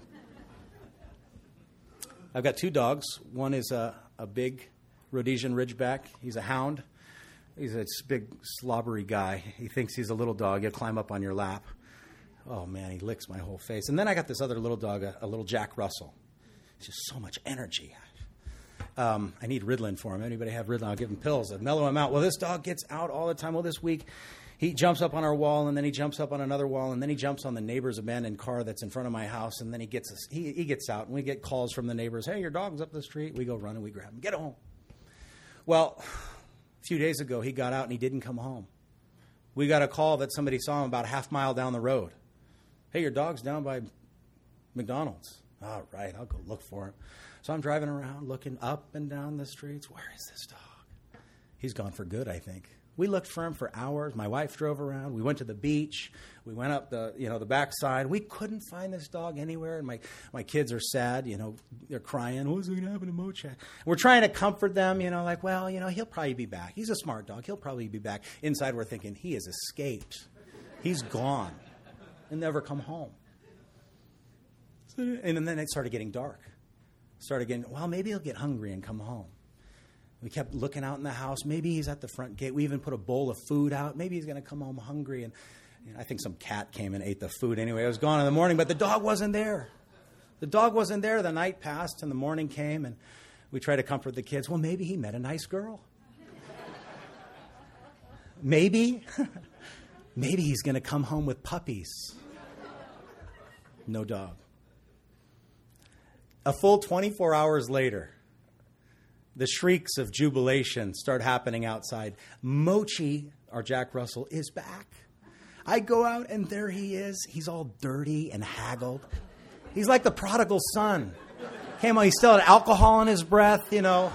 I've got two dogs. One is a, a big Rhodesian Ridgeback. He's a hound. He's a big slobbery guy. He thinks he's a little dog. He'll climb up on your lap. Oh, man, he licks my whole face. And then I got this other little dog, a, a little Jack Russell. It's just so much energy. Um, I need Ritalin for him. Anybody have Ritalin? I'll give him pills that mellow him out. Well, this dog gets out all the time. Well, this week he jumps up on our wall, and then he jumps up on another wall, and then he jumps on the neighbor's abandoned car that's in front of my house, and then he gets us, he, he gets out, and we get calls from the neighbors. Hey, your dog's up the street. We go run and we grab him. Get home. Well, a few days ago he got out and he didn't come home. We got a call that somebody saw him about a half mile down the road. Hey, your dog's down by McDonald's. All right, I'll go look for him. So I'm driving around looking up and down the streets. Where is this dog? He's gone for good, I think. We looked for him for hours. My wife drove around. We went to the beach. We went up the, you know, the backside. We couldn't find this dog anywhere. And my, my kids are sad. You know, they're crying. What's going to happen to Mochak? We're trying to comfort them, you know, like, well, you know, he'll probably be back. He's a smart dog. He'll probably be back. Inside, we're thinking, he has escaped. He's gone and never come home. And then it started getting dark. Started getting, well, maybe he'll get hungry and come home. We kept looking out in the house. Maybe he's at the front gate. We even put a bowl of food out. Maybe he's going to come home hungry. And you know, I think some cat came and ate the food anyway. It was gone in the morning, but the dog wasn't there. The dog wasn't there. The night passed and the morning came, and we tried to comfort the kids. Well, maybe he met a nice girl. Maybe. Maybe he's going to come home with puppies. No dog. A full twenty-four hours later, the shrieks of jubilation start happening outside. Mochi, our Jack Russell, is back. I go out and there he is. He's all dirty and haggled. He's like the prodigal son. Came on, he still had alcohol in his breath, you know.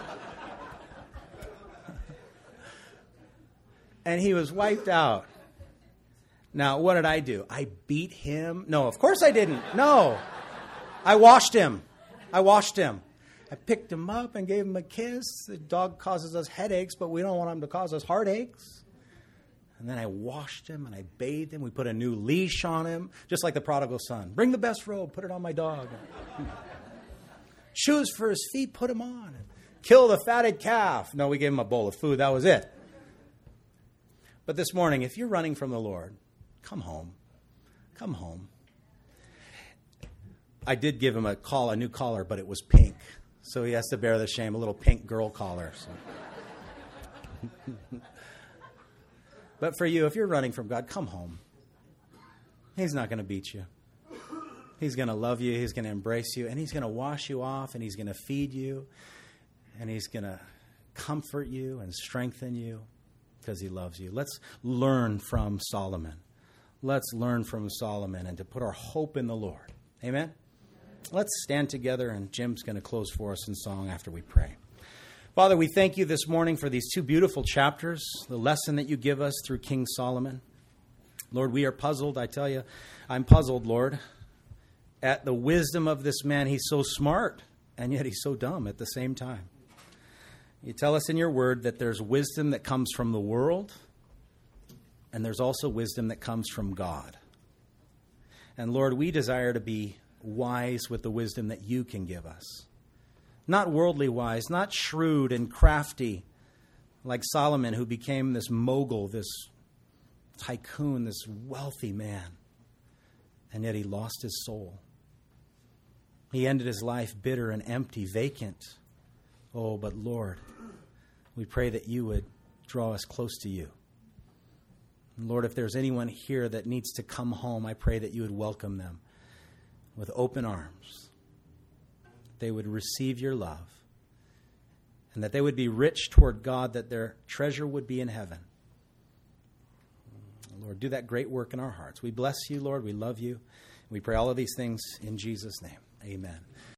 And he was wiped out. Now, what did I do? I beat him? No, of course I didn't. No. I washed him. I washed him. I picked him up and gave him a kiss. The dog causes us headaches, but we don't want him to cause us heartaches. And then I washed him and I bathed him. We put a new leash on him, just like the prodigal son. Bring the best robe, put it on my dog. Shoes for his feet, put him on. Kill the fatted calf. No, we gave him a bowl of food. That was it. But this morning, if you're running from the Lord, come home. Come home. I did give him a call, a new collar, but it was pink. So he has to bear the shame, a little pink girl collar. So. But for you, if you're running from God, come home. He's not going to beat you. He's going to love you. He's going to embrace you. And he's going to wash you off. And he's going to feed you. And he's going to comfort you and strengthen you because he loves you. Let's learn from Solomon. Let's learn from Solomon and to put our hope in the Lord. Amen? Let's stand together, and Jim's going to close for us in song after we pray. Father, we thank you this morning for these two beautiful chapters, the lesson that you give us through King Solomon. Lord, we are puzzled. I tell you, I'm puzzled, Lord, at the wisdom of this man. He's so smart, and yet he's so dumb at the same time. You tell us in your word that there's wisdom that comes from the world, and there's also wisdom that comes from God. And Lord, we desire to be wise with the wisdom that you can give us. Not worldly wise, not shrewd and crafty like Solomon, who became this mogul, this tycoon, this wealthy man. And yet he lost his soul. He ended his life bitter and empty, vacant. Oh, but Lord, we pray that you would draw us close to you. And Lord, if there's anyone here that needs to come home, I pray that you would welcome them with open arms. They would receive your love, and that they would be rich toward God, that their treasure would be in heaven. Lord, do that great work in our hearts. We bless you, Lord. We love you. We pray all of these things in Jesus' name. Amen.